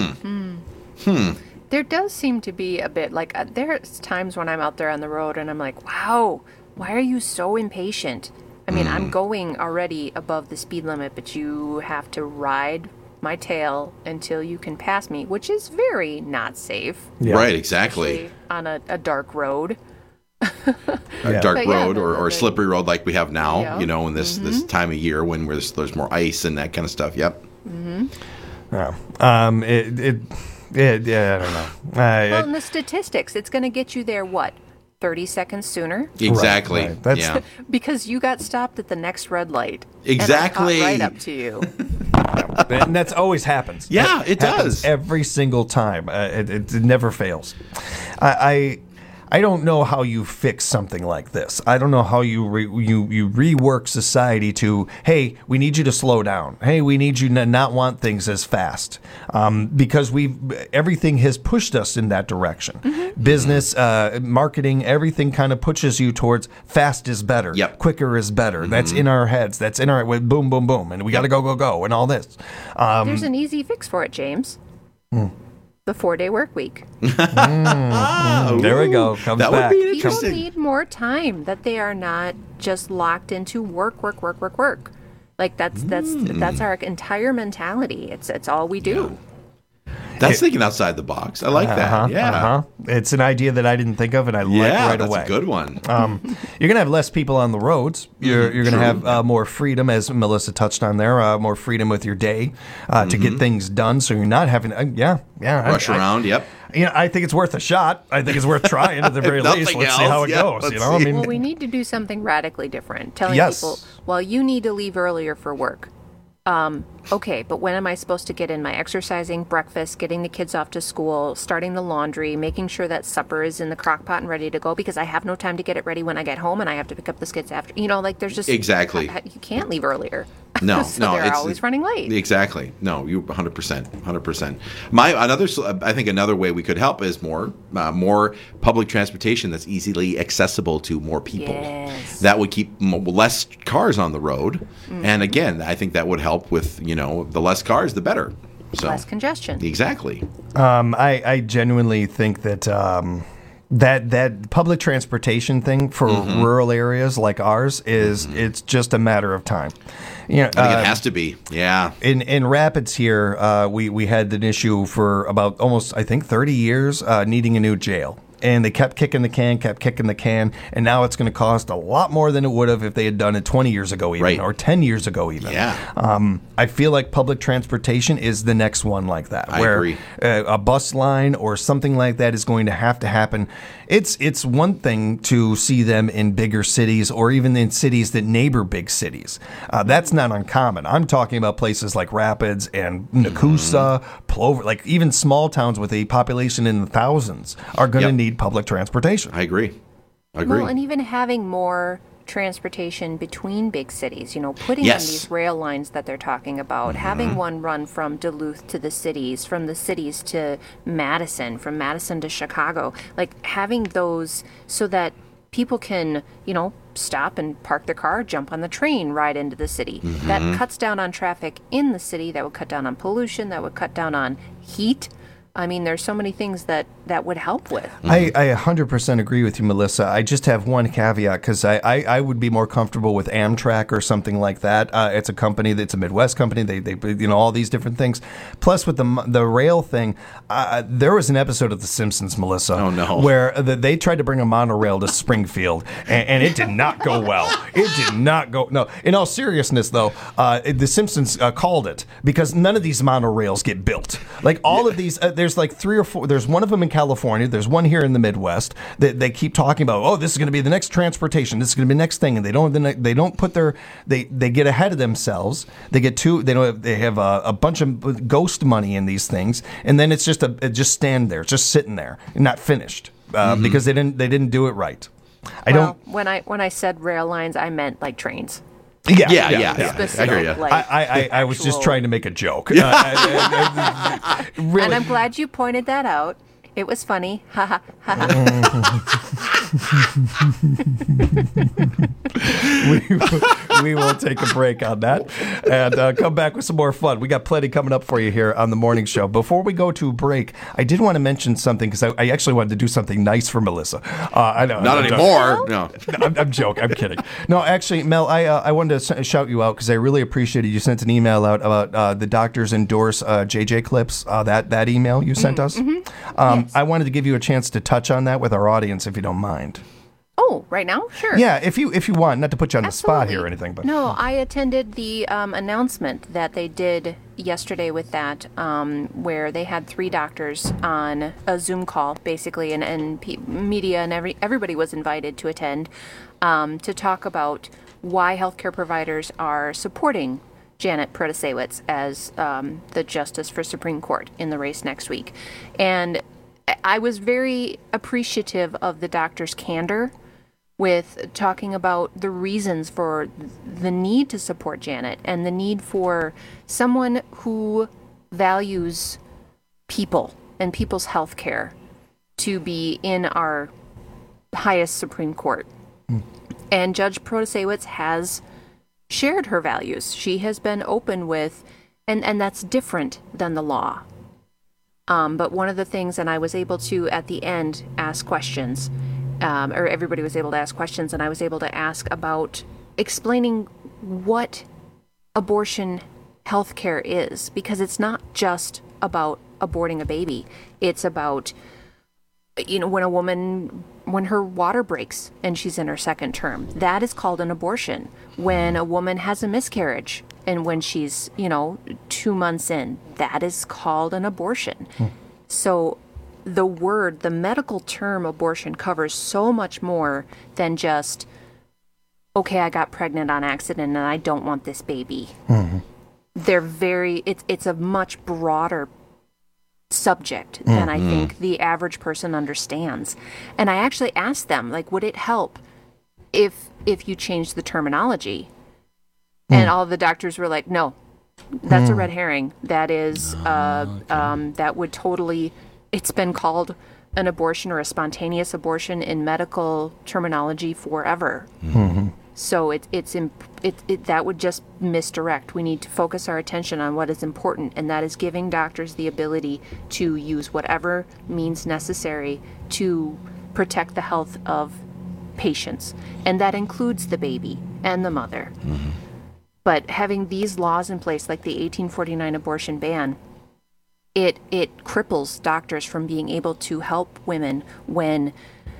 There does seem to be a bit like there's times when I'm out there on the road and I'm like, wow, why are you so impatient? I mean, I'm going already above the speed limit, but you have to ride my tail until you can pass me, which is very not safe. Yeah. Right, exactly. On a dark road. A dark road or a slippery road like we have now, in this time of year when there's more ice and that kind of stuff. Yep. Yeah. I don't know. Well, in the statistics, it's going to get you there, 30 seconds sooner? Exactly. Right. That's because you got stopped at the next red light. Exactly. And I caught right up to you. And that's always happens. Yeah, it does. Every single time. It never fails. I don't know how you fix something like this. I don't know how you rework society to, hey, we need you to slow down. Hey, we need you to not want things as fast. Because everything has pushed us in that direction. Business, marketing, everything kind of pushes you towards fast is better. Yep. Quicker is better. That's in our heads. That's in our boom, boom, boom. And we got to go, and all this. There's an easy fix for it, James. The 4-day work week. There we go. Comes that back. Would be interesting. People need more time, that they are not just locked into work. Like that's our entire mentality. It's all we do. That's thinking outside the box. I like that. Yeah. It's an idea that I didn't think of, and I like right away. That's a good one. You're going to have less people on the roads. You're going to have more freedom, as Melissa touched on there, more freedom with your day to get things done. So you're not having rush around. Yep. I think it's worth a shot. I think it's worth trying at the very least. Let's see how it goes. Well, we need to do something radically different. Telling people, well, you need to leave earlier for work. Okay, but when am I supposed to get in my exercising, breakfast, getting the kids off to school, starting the laundry, making sure that supper is in the crock pot and ready to go because I have no time to get it ready when I get home and I have to pick up the kids after. There's just... Exactly. You can't leave earlier. No, so they're always running late. Exactly. No, you 100%. I think another way we could help is more public transportation that's easily accessible to more people. Yes. That would keep less cars on the road. And again, I think that would help with, the less cars, the better. So, less congestion. Exactly. I genuinely think that That public transportation thing for rural areas like ours is it's just a matter of time. You know, I think it has to be. Yeah. In Rapids here, we had an issue for about almost, I think, 30 years needing a new jail. And they kept kicking the can, and now it's going to cost a lot more than it would have if they had done it 20 years ago even, or 10 years ago even. Yeah. I feel like public transportation is the next one like that, I where agree. A bus line or something like that is going to happen. It's one thing to see them in bigger cities or even in cities that neighbor big cities. That's not uncommon. I'm talking about places like Rapids and Nakusa, Plover, like even small towns with a population in the thousands are going to need public transportation. I agree. Well, and even having more transportation between big cities, putting in these rail lines that they're talking about, having one run from Duluth to the cities, from the cities to Madison, from Madison to Chicago, like having those so that people can, stop and park their car, jump on the train, ride into the city. That cuts down on traffic in the city, that would cut down on pollution, that would cut down on heat. I mean, there's so many things that would help with. I 100% agree with you, Melissa. I just have one caveat because I would be more comfortable with Amtrak or something like that. It's a company that's a Midwest company. They all these different things. Plus, with the rail thing, there was an episode of The Simpsons, Melissa, where they tried to bring a monorail to Springfield, and it did not go well. It did not go. No, in all seriousness, though, The Simpsons called it because none of these monorails get built. Like all of these. There's like 3 or 4. There's one of them in California. There's one here in the Midwest. They keep talking about, oh, this is going to be the next transportation. This is going to be the next thing, and they don't put their they get ahead of themselves. They get they have a bunch of ghost money in these things, and then it's just just stand there, just sitting there, and not finished because they didn't do it right. When I said rail lines, I meant like trains. Yeah. I hear you. I was just trying to make a joke. Really. And I'm glad you pointed that out. It was funny. Ha we will take a break on that and come back with some more fun. We got plenty coming up for you here on the morning show. Before we go to break, I did want to mention something because I actually wanted to do something nice for Melissa. I know. Not anymore. No. I'm joking. I'm kidding. No, actually, Mel, I wanted to shout you out because I really appreciated you sent an email out about the doctors endorse JJ Clips, that email you sent us. Yes. I wanted to give you a chance to touch on that with our audience, if you don't mind. Oh, right now? Sure. Yeah, if you want, not to put you on the spot here or anything. But no, I attended the announcement that they did yesterday with that, where they had 3 doctors on a Zoom call, basically, and media and everybody was invited to attend to talk about why healthcare providers are supporting Janet Protasiewicz as the Justice for Supreme Court in the race next week. And I was very appreciative of the doctor's candor with talking about the reasons for the need to support Janet and the need for someone who values people and people's health care to be in our highest Supreme Court. And Judge Protasiewicz has shared her values. She has been open with, and that's different than the law. But one of the things, and I was able to, at the end, ask questions, or everybody was able to ask questions, and I was able to ask about explaining what abortion health care is, because it's not just about aborting a baby. It's about, when a woman, when her water breaks and she's in her second term, that is called an abortion. When a woman has a miscarriage and when she's, 2 months in, that is called an abortion. So the medical term abortion covers so much more than just, okay, I got pregnant on accident and I don't want this baby. It's a much broader subject than I think the average person understands. And I actually asked them, would it help if you changed the terminology? And all of the doctors were like, no, that's a red herring. That is, that would totally, it's been called an abortion or a spontaneous abortion in medical terminology forever. So that would just misdirect. We need to focus our attention on what is important, and that is giving doctors the ability to use whatever means necessary to protect the health of patients, and that includes the baby and the mother. Mm-hmm. But having these laws in place, like the 1849 abortion ban, it cripples doctors from being able to help women when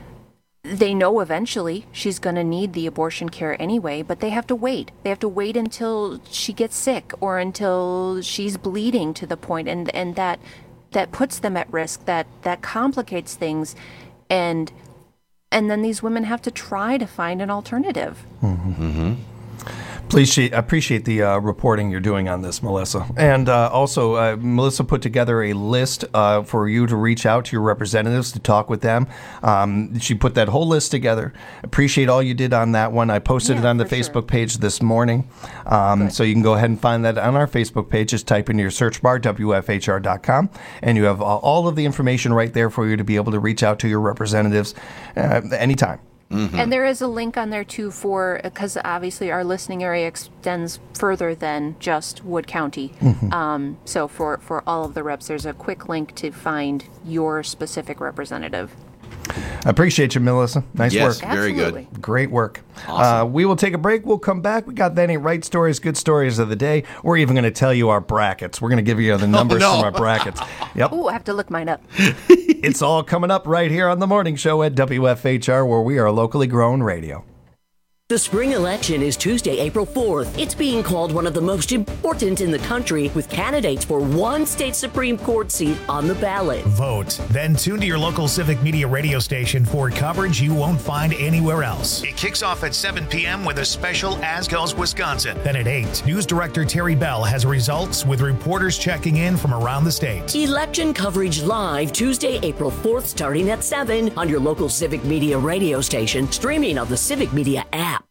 they know eventually she's going to need the abortion care anyway, but they have to wait. They have to wait until she gets sick or until she's bleeding to the point, and that puts them at risk, that complicates things, and then these women have to try to find an alternative. Mm-hmm. Mm-hmm. Please appreciate the reporting you're doing on this, Melissa. And also, Melissa put together a list for you to reach out to your representatives to talk with them. She put that whole list together. Appreciate all you did on that one. I posted it on the Facebook page this morning. So you can go ahead and find that on our Facebook page. Just type in your search bar, WFHR.com, and you have all of the information right there for you to be able to reach out to your representatives anytime. Mm-hmm. And there is a link on there, too, because obviously our listening area extends further than just Wood County. Mm-hmm. So for all of the reps, there's a quick link to find your specific representative. I appreciate you, Melissa. Nice work. Very good. Great work. Awesome. We will take a break. We'll come back. We got That Ain't Right stories, good stories of the day. We're even going to tell you our brackets. We're going to give you the numbers from our brackets. Yep. Ooh, I have to look mine up. It's all coming up right here on The Morning Show at WFHR, where we are locally grown radio. The spring election is Tuesday, April 4th. It's being called one of the most important in the country, with candidates for one state Supreme Court seat on the ballot. Vote. Then tune to your local Civic Media radio station for coverage you won't find anywhere else. It kicks off at 7 p.m. with a special As Goes Wisconsin. Then at 8, News Director Terry Bell has results with reporters checking in from around the state. Election coverage live Tuesday, April 4th, starting at 7 on your local Civic Media radio station, streaming on the Civic Media app.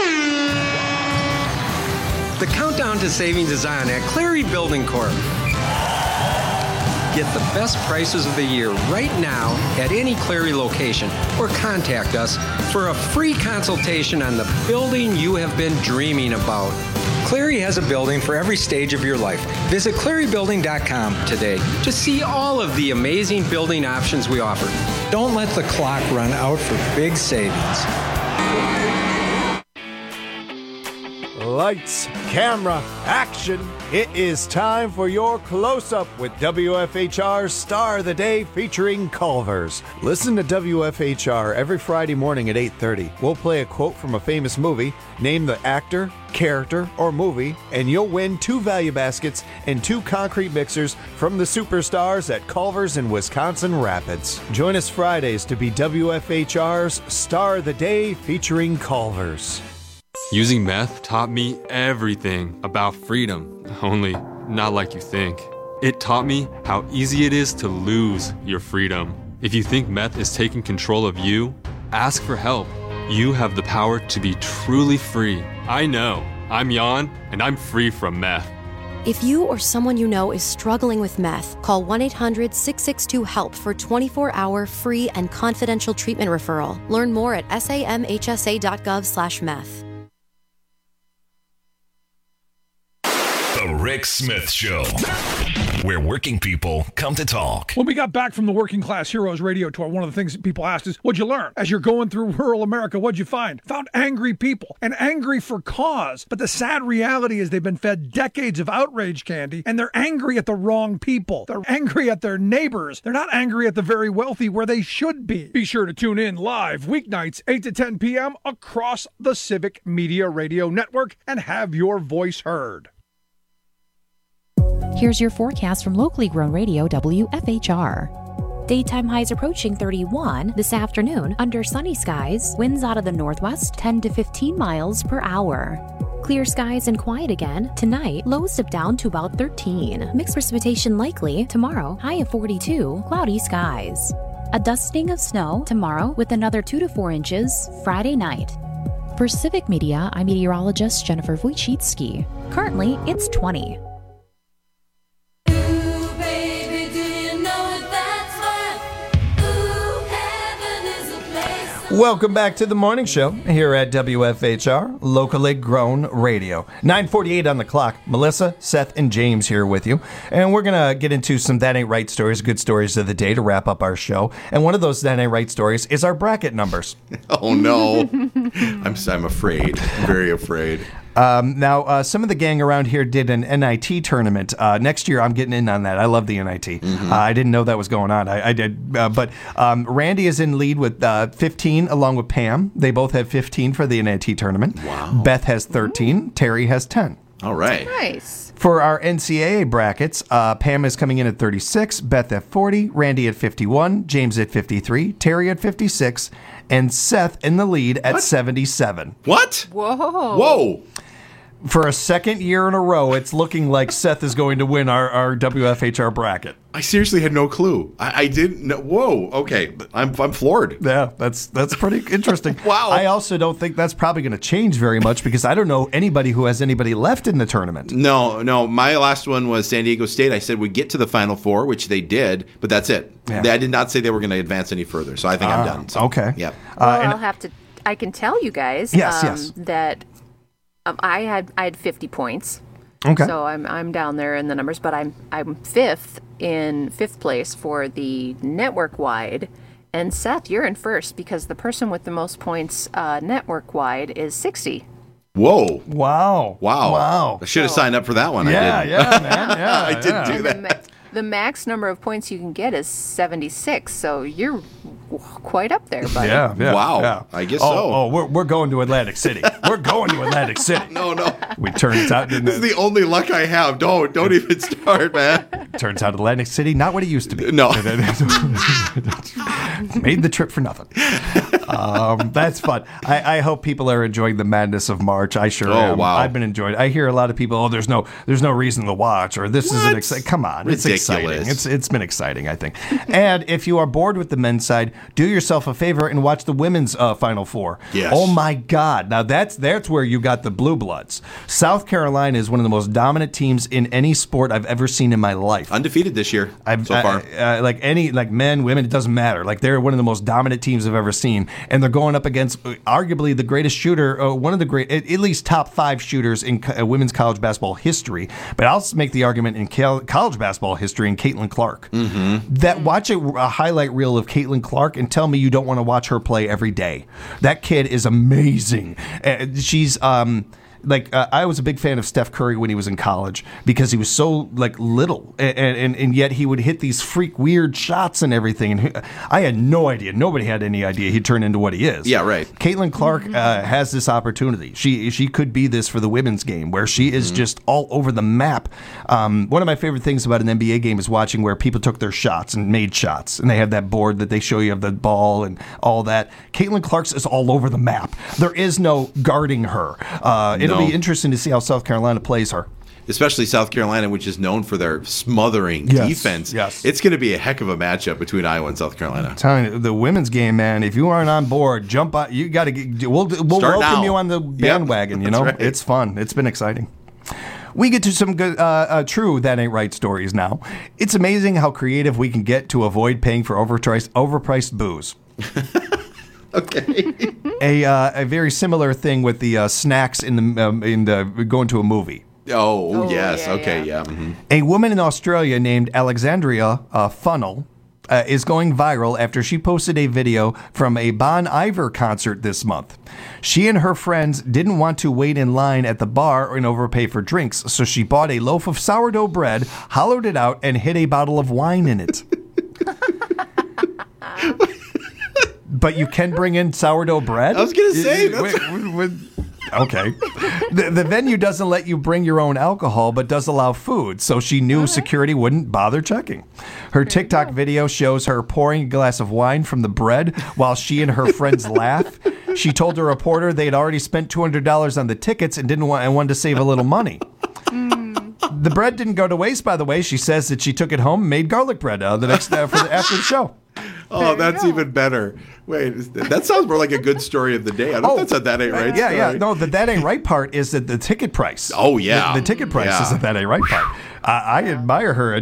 The countdown to savings is on at Clary Building Corp. Get the best prices of the year right now at any Clary location, or contact us for a free consultation on the building you have been dreaming about. Clary has a building for every stage of your life. Visit clarybuilding.com today to see all of the amazing building options we offer. Don't let the clock run out for big savings. Lights, camera, action. It is time for your close-up with WFHR's Star of the Day featuring Culver's. Listen to WFHR every Friday morning at 8:30. We'll play a quote from a famous movie, name the actor, character, or movie, and you'll win 2 value baskets and 2 concrete mixers from the superstars at Culver's in Wisconsin Rapids. Join us Fridays to be WFHR's Star of the Day featuring Culver's. Using meth taught me everything about freedom, only not like you think. It taught me how easy it is to lose your freedom. If you think meth is taking control of you, ask for help. You have the power to be truly free. I know. I'm Jan, and I'm free from meth. If you or someone you know is struggling with meth, call 1-800-662-HELP for 24-hour free and confidential treatment referral. Learn more at samhsa.gov/meth. The Rick Smith Show, where working people come to talk. When we got back from the Working Class Heroes radio tour, one of the things that people asked is, what'd you learn? As you're going through rural America, what'd you find? Found angry people, and angry for cause. But the sad reality is they've been fed decades of outrage candy, and they're angry at the wrong people. They're angry at their neighbors. They're not angry at the very wealthy where they should be. Be sure to tune in live weeknights, 8 to 10 p.m. across the Civic Media Radio Network and have your voice heard. Here's your forecast from locally grown radio WFHR. Daytime highs approaching 31 this afternoon under sunny skies, winds out of the northwest 10 to 15 miles per hour. Clear skies and quiet again tonight, lows dip down to about 13. Mixed precipitation likely tomorrow, high of 42, cloudy skies. A dusting of snow tomorrow with another 2 to 4 inches Friday night. For Civic Media, I'm meteorologist Jennifer Wojcicki. Currently, it's 20. Welcome back to the morning show here at WFHR, locally grown radio. 9:48 on the clock. Melissa, Seth, and James here with you. And we're going to get into some That Ain't Right stories, good stories of the day to wrap up our show. And one of those That Ain't Right stories is our bracket numbers. Oh, no. I'm afraid. I'm very afraid. Now, some of the gang around here did an NIT tournament. Next year, I'm getting in on that. I love the NIT. Mm-hmm. I didn't know that was going on. I did. But Randy is in lead with 15, along with Pam. They both have 15 for the NIT tournament. Wow. Beth has 13. Terry has 10. All right. Nice. For our NCAA brackets, Pam is coming in at 36, Beth at 40, Randy at 51, James at 53, Terry at 56, and Seth in the lead at 77. What? Whoa. For a second year in a row, it's looking like Seth is going to win our WFHR bracket. I seriously had no clue. I didn't know. Whoa. Okay. I'm floored. Yeah, that's pretty interesting. Wow. I also don't think that's probably going to change very much because I don't know anybody who has anybody left in the tournament. No. My last one was San Diego State. I said we'd get to the Final Four, which they did, but that's it. Yeah. I did not say they were going to advance any further, so I think I'm done. So, okay. Yeah. Well, I can tell you guys yes. that I had 50 points. Okay. So I'm down there in the numbers, but I'm fifth place for the network wide. And Seth, you're in first because the person with the most points network wide is 60. Whoa. Wow. I should have signed up for that one. Yeah, I didn't. yeah, man. Yeah, I didn't do that. The max number of points you can get is 76, so you're quite up there, buddy. Yeah. Wow. Yeah. I guess so. Oh, we're going to Atlantic City. We're going to Atlantic City. No. Turns out this is the only luck I have. Don't even start, man. Turns out Atlantic City, not what it used to be. No. Made the trip for nothing. That's fun. I hope people are enjoying the madness of March. I sure am. Wow. I've been enjoying it. I hear a lot of people, there's no reason to watch, or this isn't exciting. Come on. Ridiculous. It's exciting. It's been exciting, I think. And if you are bored with the men's side, do yourself a favor and watch the women's Final Four. Yes. Oh my God. Now that's where you got the blue bloods. South Carolina is one of the most dominant teams in any sport I've ever seen in my life. Undefeated this year so far. Men, women, it doesn't matter. Like they're one of the most dominant teams I've ever seen, and they're going up against arguably the greatest shooter, one of the great, at least top 5 shooters in women's college basketball history. But I'll make the argument in college basketball history in Caitlin Clark. Mm-hmm. Watch a highlight reel of Caitlin Clark and tell me you don't want to watch her play every day. That kid is amazing. She's I was a big fan of Steph Curry when he was in college because he was so little and yet he would hit these freak weird shots and everything. And I had no idea. Nobody had any idea he'd turn into what he is. Yeah, right. Caitlin Clark has this opportunity. She could be this for the women's game where she is just all over the map. One of my favorite things about an NBA game is watching where people took their shots and made shots, and they have that board that they show you of the ball and all that. Caitlin Clark's is all over the map. There is no guarding her. It'll be interesting to see how South Carolina plays her. Especially South Carolina, which is known for their smothering defense. Yes. It's going to be a heck of a matchup between Iowa and South Carolina. I'm telling you, the women's game, man, if you aren't on board, jump on. You got to we'll welcome you on the bandwagon, you know? Right. It's fun. It's been exciting. We get to some good, true That Ain't Right stories now. It's amazing how creative we can get to avoid paying for overpriced booze. Okay. A very similar thing with the snacks in the going to a movie. Oh yes. Yeah, okay. Yeah. Mm-hmm. A woman in Australia named Alexandria Funnel is going viral after she posted a video from a Bon Iver concert this month. She and her friends didn't want to wait in line at the bar and overpay for drinks, so she bought a loaf of sourdough bread, hollowed it out, and hid a bottle of wine in it. But you can bring in sourdough bread? I was going to say. Okay. The venue doesn't let you bring your own alcohol, but does allow food, so she knew security wouldn't bother checking. Her TikTok video shows her pouring a glass of wine from the bread while she and her friends laugh. She told a reporter they'd already spent $200 on the tickets and wanted to save a little money. The bread didn't go to waste, by the way. She says that she took it home and made garlic bread after the show. Oh, that's even better. Wait, that sounds more like a good story of the day. I don't know if that's a That Ain't Right story. Yeah. No, the That Ain't Right part is that the ticket price. Oh, yeah. The ticket price is the That Ain't Right part. I admire her,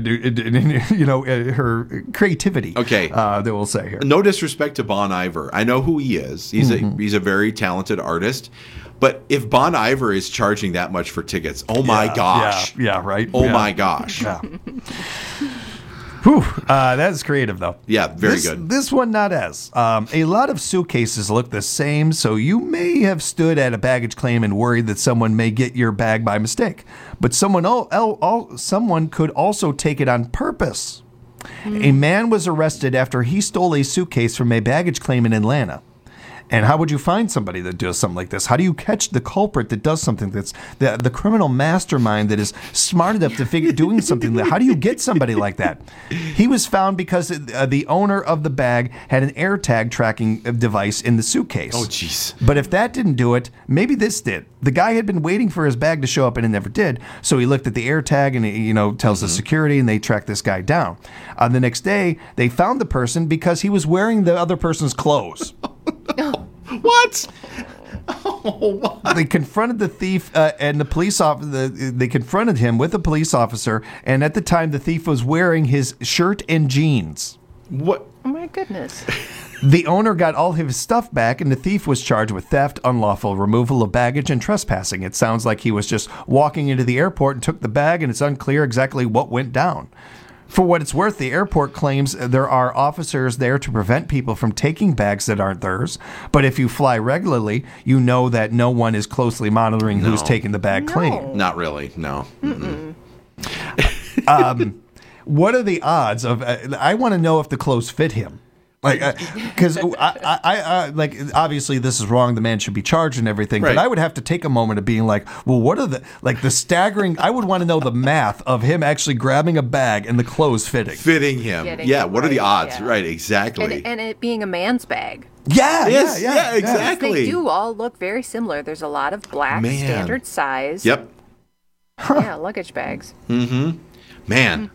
her creativity. Okay. That we'll say here. No disrespect to Bon Iver. I know who he is. He's a very talented artist. But if Bon Iver is charging that much for tickets, oh my gosh. Yeah, right. Oh my gosh. Yeah. Whew, that's creative, though. Yeah, very good. This one, not as. A lot of suitcases look the same, so you may have stood at a baggage claim and worried that someone may get your bag by mistake. But someone could also take it on purpose. A man was arrested after he stole a suitcase from a baggage claim in Atlanta. And how would you find somebody that does something like this? How do you catch the culprit that does something that's the criminal mastermind that is smart enough to figure doing something? How do you get somebody like that? He was found because the owner of the bag had an AirTag tracking device in the suitcase. Oh, jeez. But if that didn't do it, maybe this did. The guy had been waiting for his bag to show up and it never did. So he looked at the AirTag and he, tells the security and they tracked this guy down. The next day, they found the person because he was wearing the other person's clothes. What? Oh, what? They confronted the thief and the police officer. They confronted him with a police officer, and at the time, the thief was wearing his shirt and jeans. What? Oh my goodness! The owner got all of his stuff back, and the thief was charged with theft, unlawful removal of baggage, and trespassing. It sounds like he was just walking into the airport and took the bag, and it's unclear exactly what went down. For what it's worth, the airport claims there are officers there to prevent people from taking bags that aren't theirs. But if you fly regularly, you know that no one is closely monitoring who's taking the bag clean. Not really, no. What are the odds of... I want to know if the clothes fit him. Because I obviously this is wrong. The man should be charged and everything. Right. But I would have to take a moment of being like, well, what are the staggering? I would want to know the math of him actually grabbing a bag and the clothes fitting him. What are the odds? Yeah. Right, exactly. And it being a man's bag. Yeah, exactly. They do all look very similar. There's a lot of black standard size. Yep. Yeah, luggage bags. Mm-hmm. Man.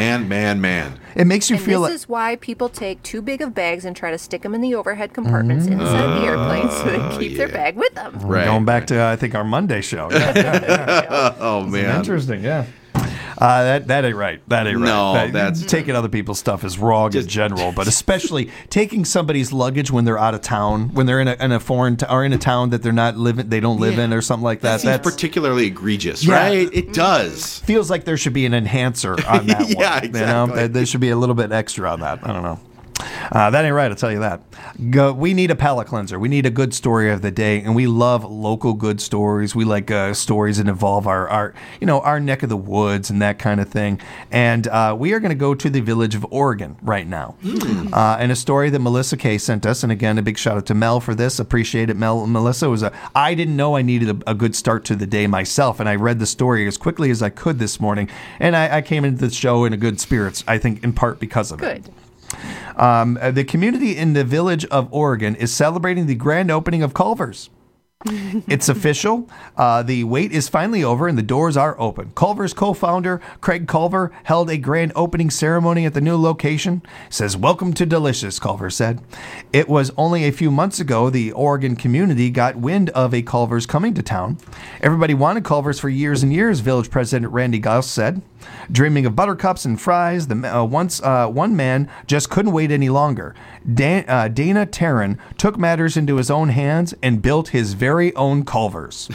It makes you feel like... This is why people take too big of bags and try to stick them in the overhead compartments inside of the airplane so they keep their bag with them. Right. Going back to, I think, our Monday show. Oh, man. Interesting, yeah. That ain't right. That ain't right. No, that's... Taking other people's stuff is wrong in general, but especially taking somebody's luggage when they're out of town, when they're in a foreign or in a town that they don't live in or something like that. That's particularly egregious, right? It does. Feels like there should be an enhancer on that one. Yeah, exactly. There should be a little bit extra on that. I don't know. That ain't right, I'll tell you that. We need a palate cleanser. We need a good story of the day, and we love local good stories. We like stories that involve our neck of the woods and that kind of thing. And we are going to go to the village of Oregon right now. And a story that Melissa Kay sent us. And again, a big shout out to Mel for this. Appreciate it, Melissa. I didn't know I needed a good start to the day myself, and I read the story as quickly as I could this morning. And I came into the show in a good spirits, I think in part because of it. Good. The community in the village of Oregon is celebrating the grand opening of Culver's. It's official. The wait is finally over and the doors are open. Culver's co-founder, Craig Culver, held a grand opening ceremony at the new location. Says, "Welcome to Delicious," Culver said. It was only a few months ago the Oregon community got wind of a Culver's coming to town. Everybody wanted Culver's for years and years, Village President Randy Gauss said. Dreaming of buttercups and fries, one man just couldn't wait any longer. Dana Taryn took matters into his own hands and built his very own Culver's.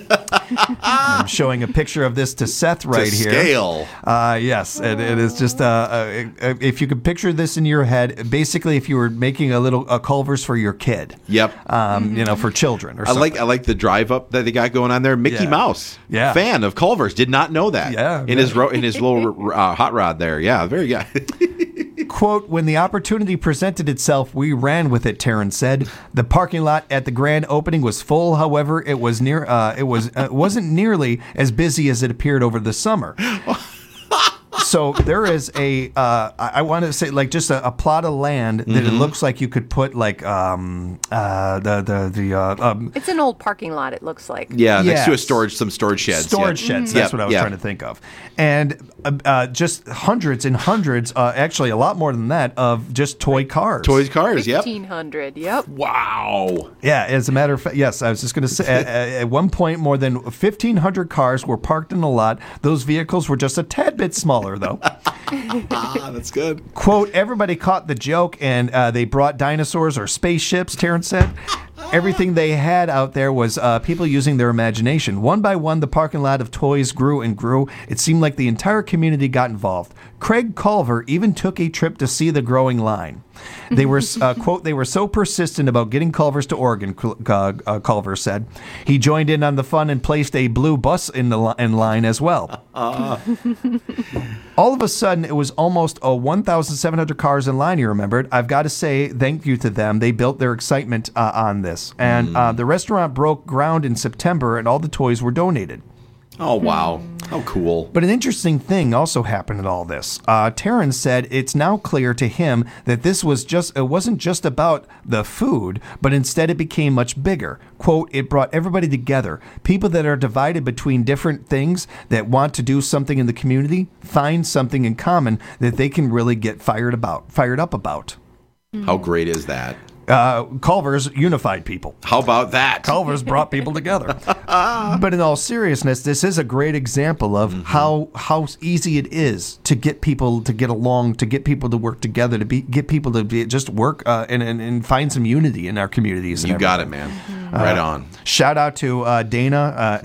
I'm showing a picture of this to Seth right here. Scale. Yes, it is just if you could picture this in your head, basically if you were making a Culver's for your kid. Yep. For children or something. I like the drive up that they got going on there. Mickey Mouse. Yeah. Fan of Culver's. Did not know that. Yeah. In his little hot rod there. Yeah, very good. Quote, "When the opportunity presented itself, we ran with it," Taryn said. The parking lot at the grand opening was full. However, it wasn't nearly as busy as it appeared over the summer. So there is I want to say like just a plot of land that it looks like you could put like It's an old parking lot, it looks like. Yeah, next to some storage sheds. Storage sheds, that's what I was trying to think of. And just hundreds and hundreds, actually a lot more than that, of just toy cars. Toy cars, 1,500, yep. Wow. Yeah, as a matter of fact, yes, I was just going to say, at one point, more than 1,500 cars were parked in the lot. Those vehicles were just a tad bit smaller, though. That's good. Quote, everybody caught the joke, and they brought dinosaurs or spaceships, Terrence said. Everything they had out there was people using their imagination. One by one, the parking lot of toys grew and grew. It seemed like the entire community got involved. Craig Culver even took a trip to see the growing line. They were, quote, they were so persistent about getting Culvers to Oregon, Culver said. He joined in on the fun and placed a blue bus in line as well. All of a sudden, it was almost 1,700 cars in line, you remembered. I've got to say thank you to them. They built their excitement on this. And the restaurant broke ground in September, and all the toys were donated. Oh, wow. How cool. But an interesting thing also happened in all this. Terrence said it's now clear to him that it wasn't just about the food, but instead it became much bigger. Quote, it brought everybody together. People that are divided between different things that want to do something in the community, find something in common that they can really get fired up about. How great is that? Culver's unified people. How about that? Culver's brought people together. But in all seriousness, this is a great example of how easy it is to get people to get along, to get people to work together, get people to just work and find some unity in our communities. You got it, man. Right on. Shout out to Dana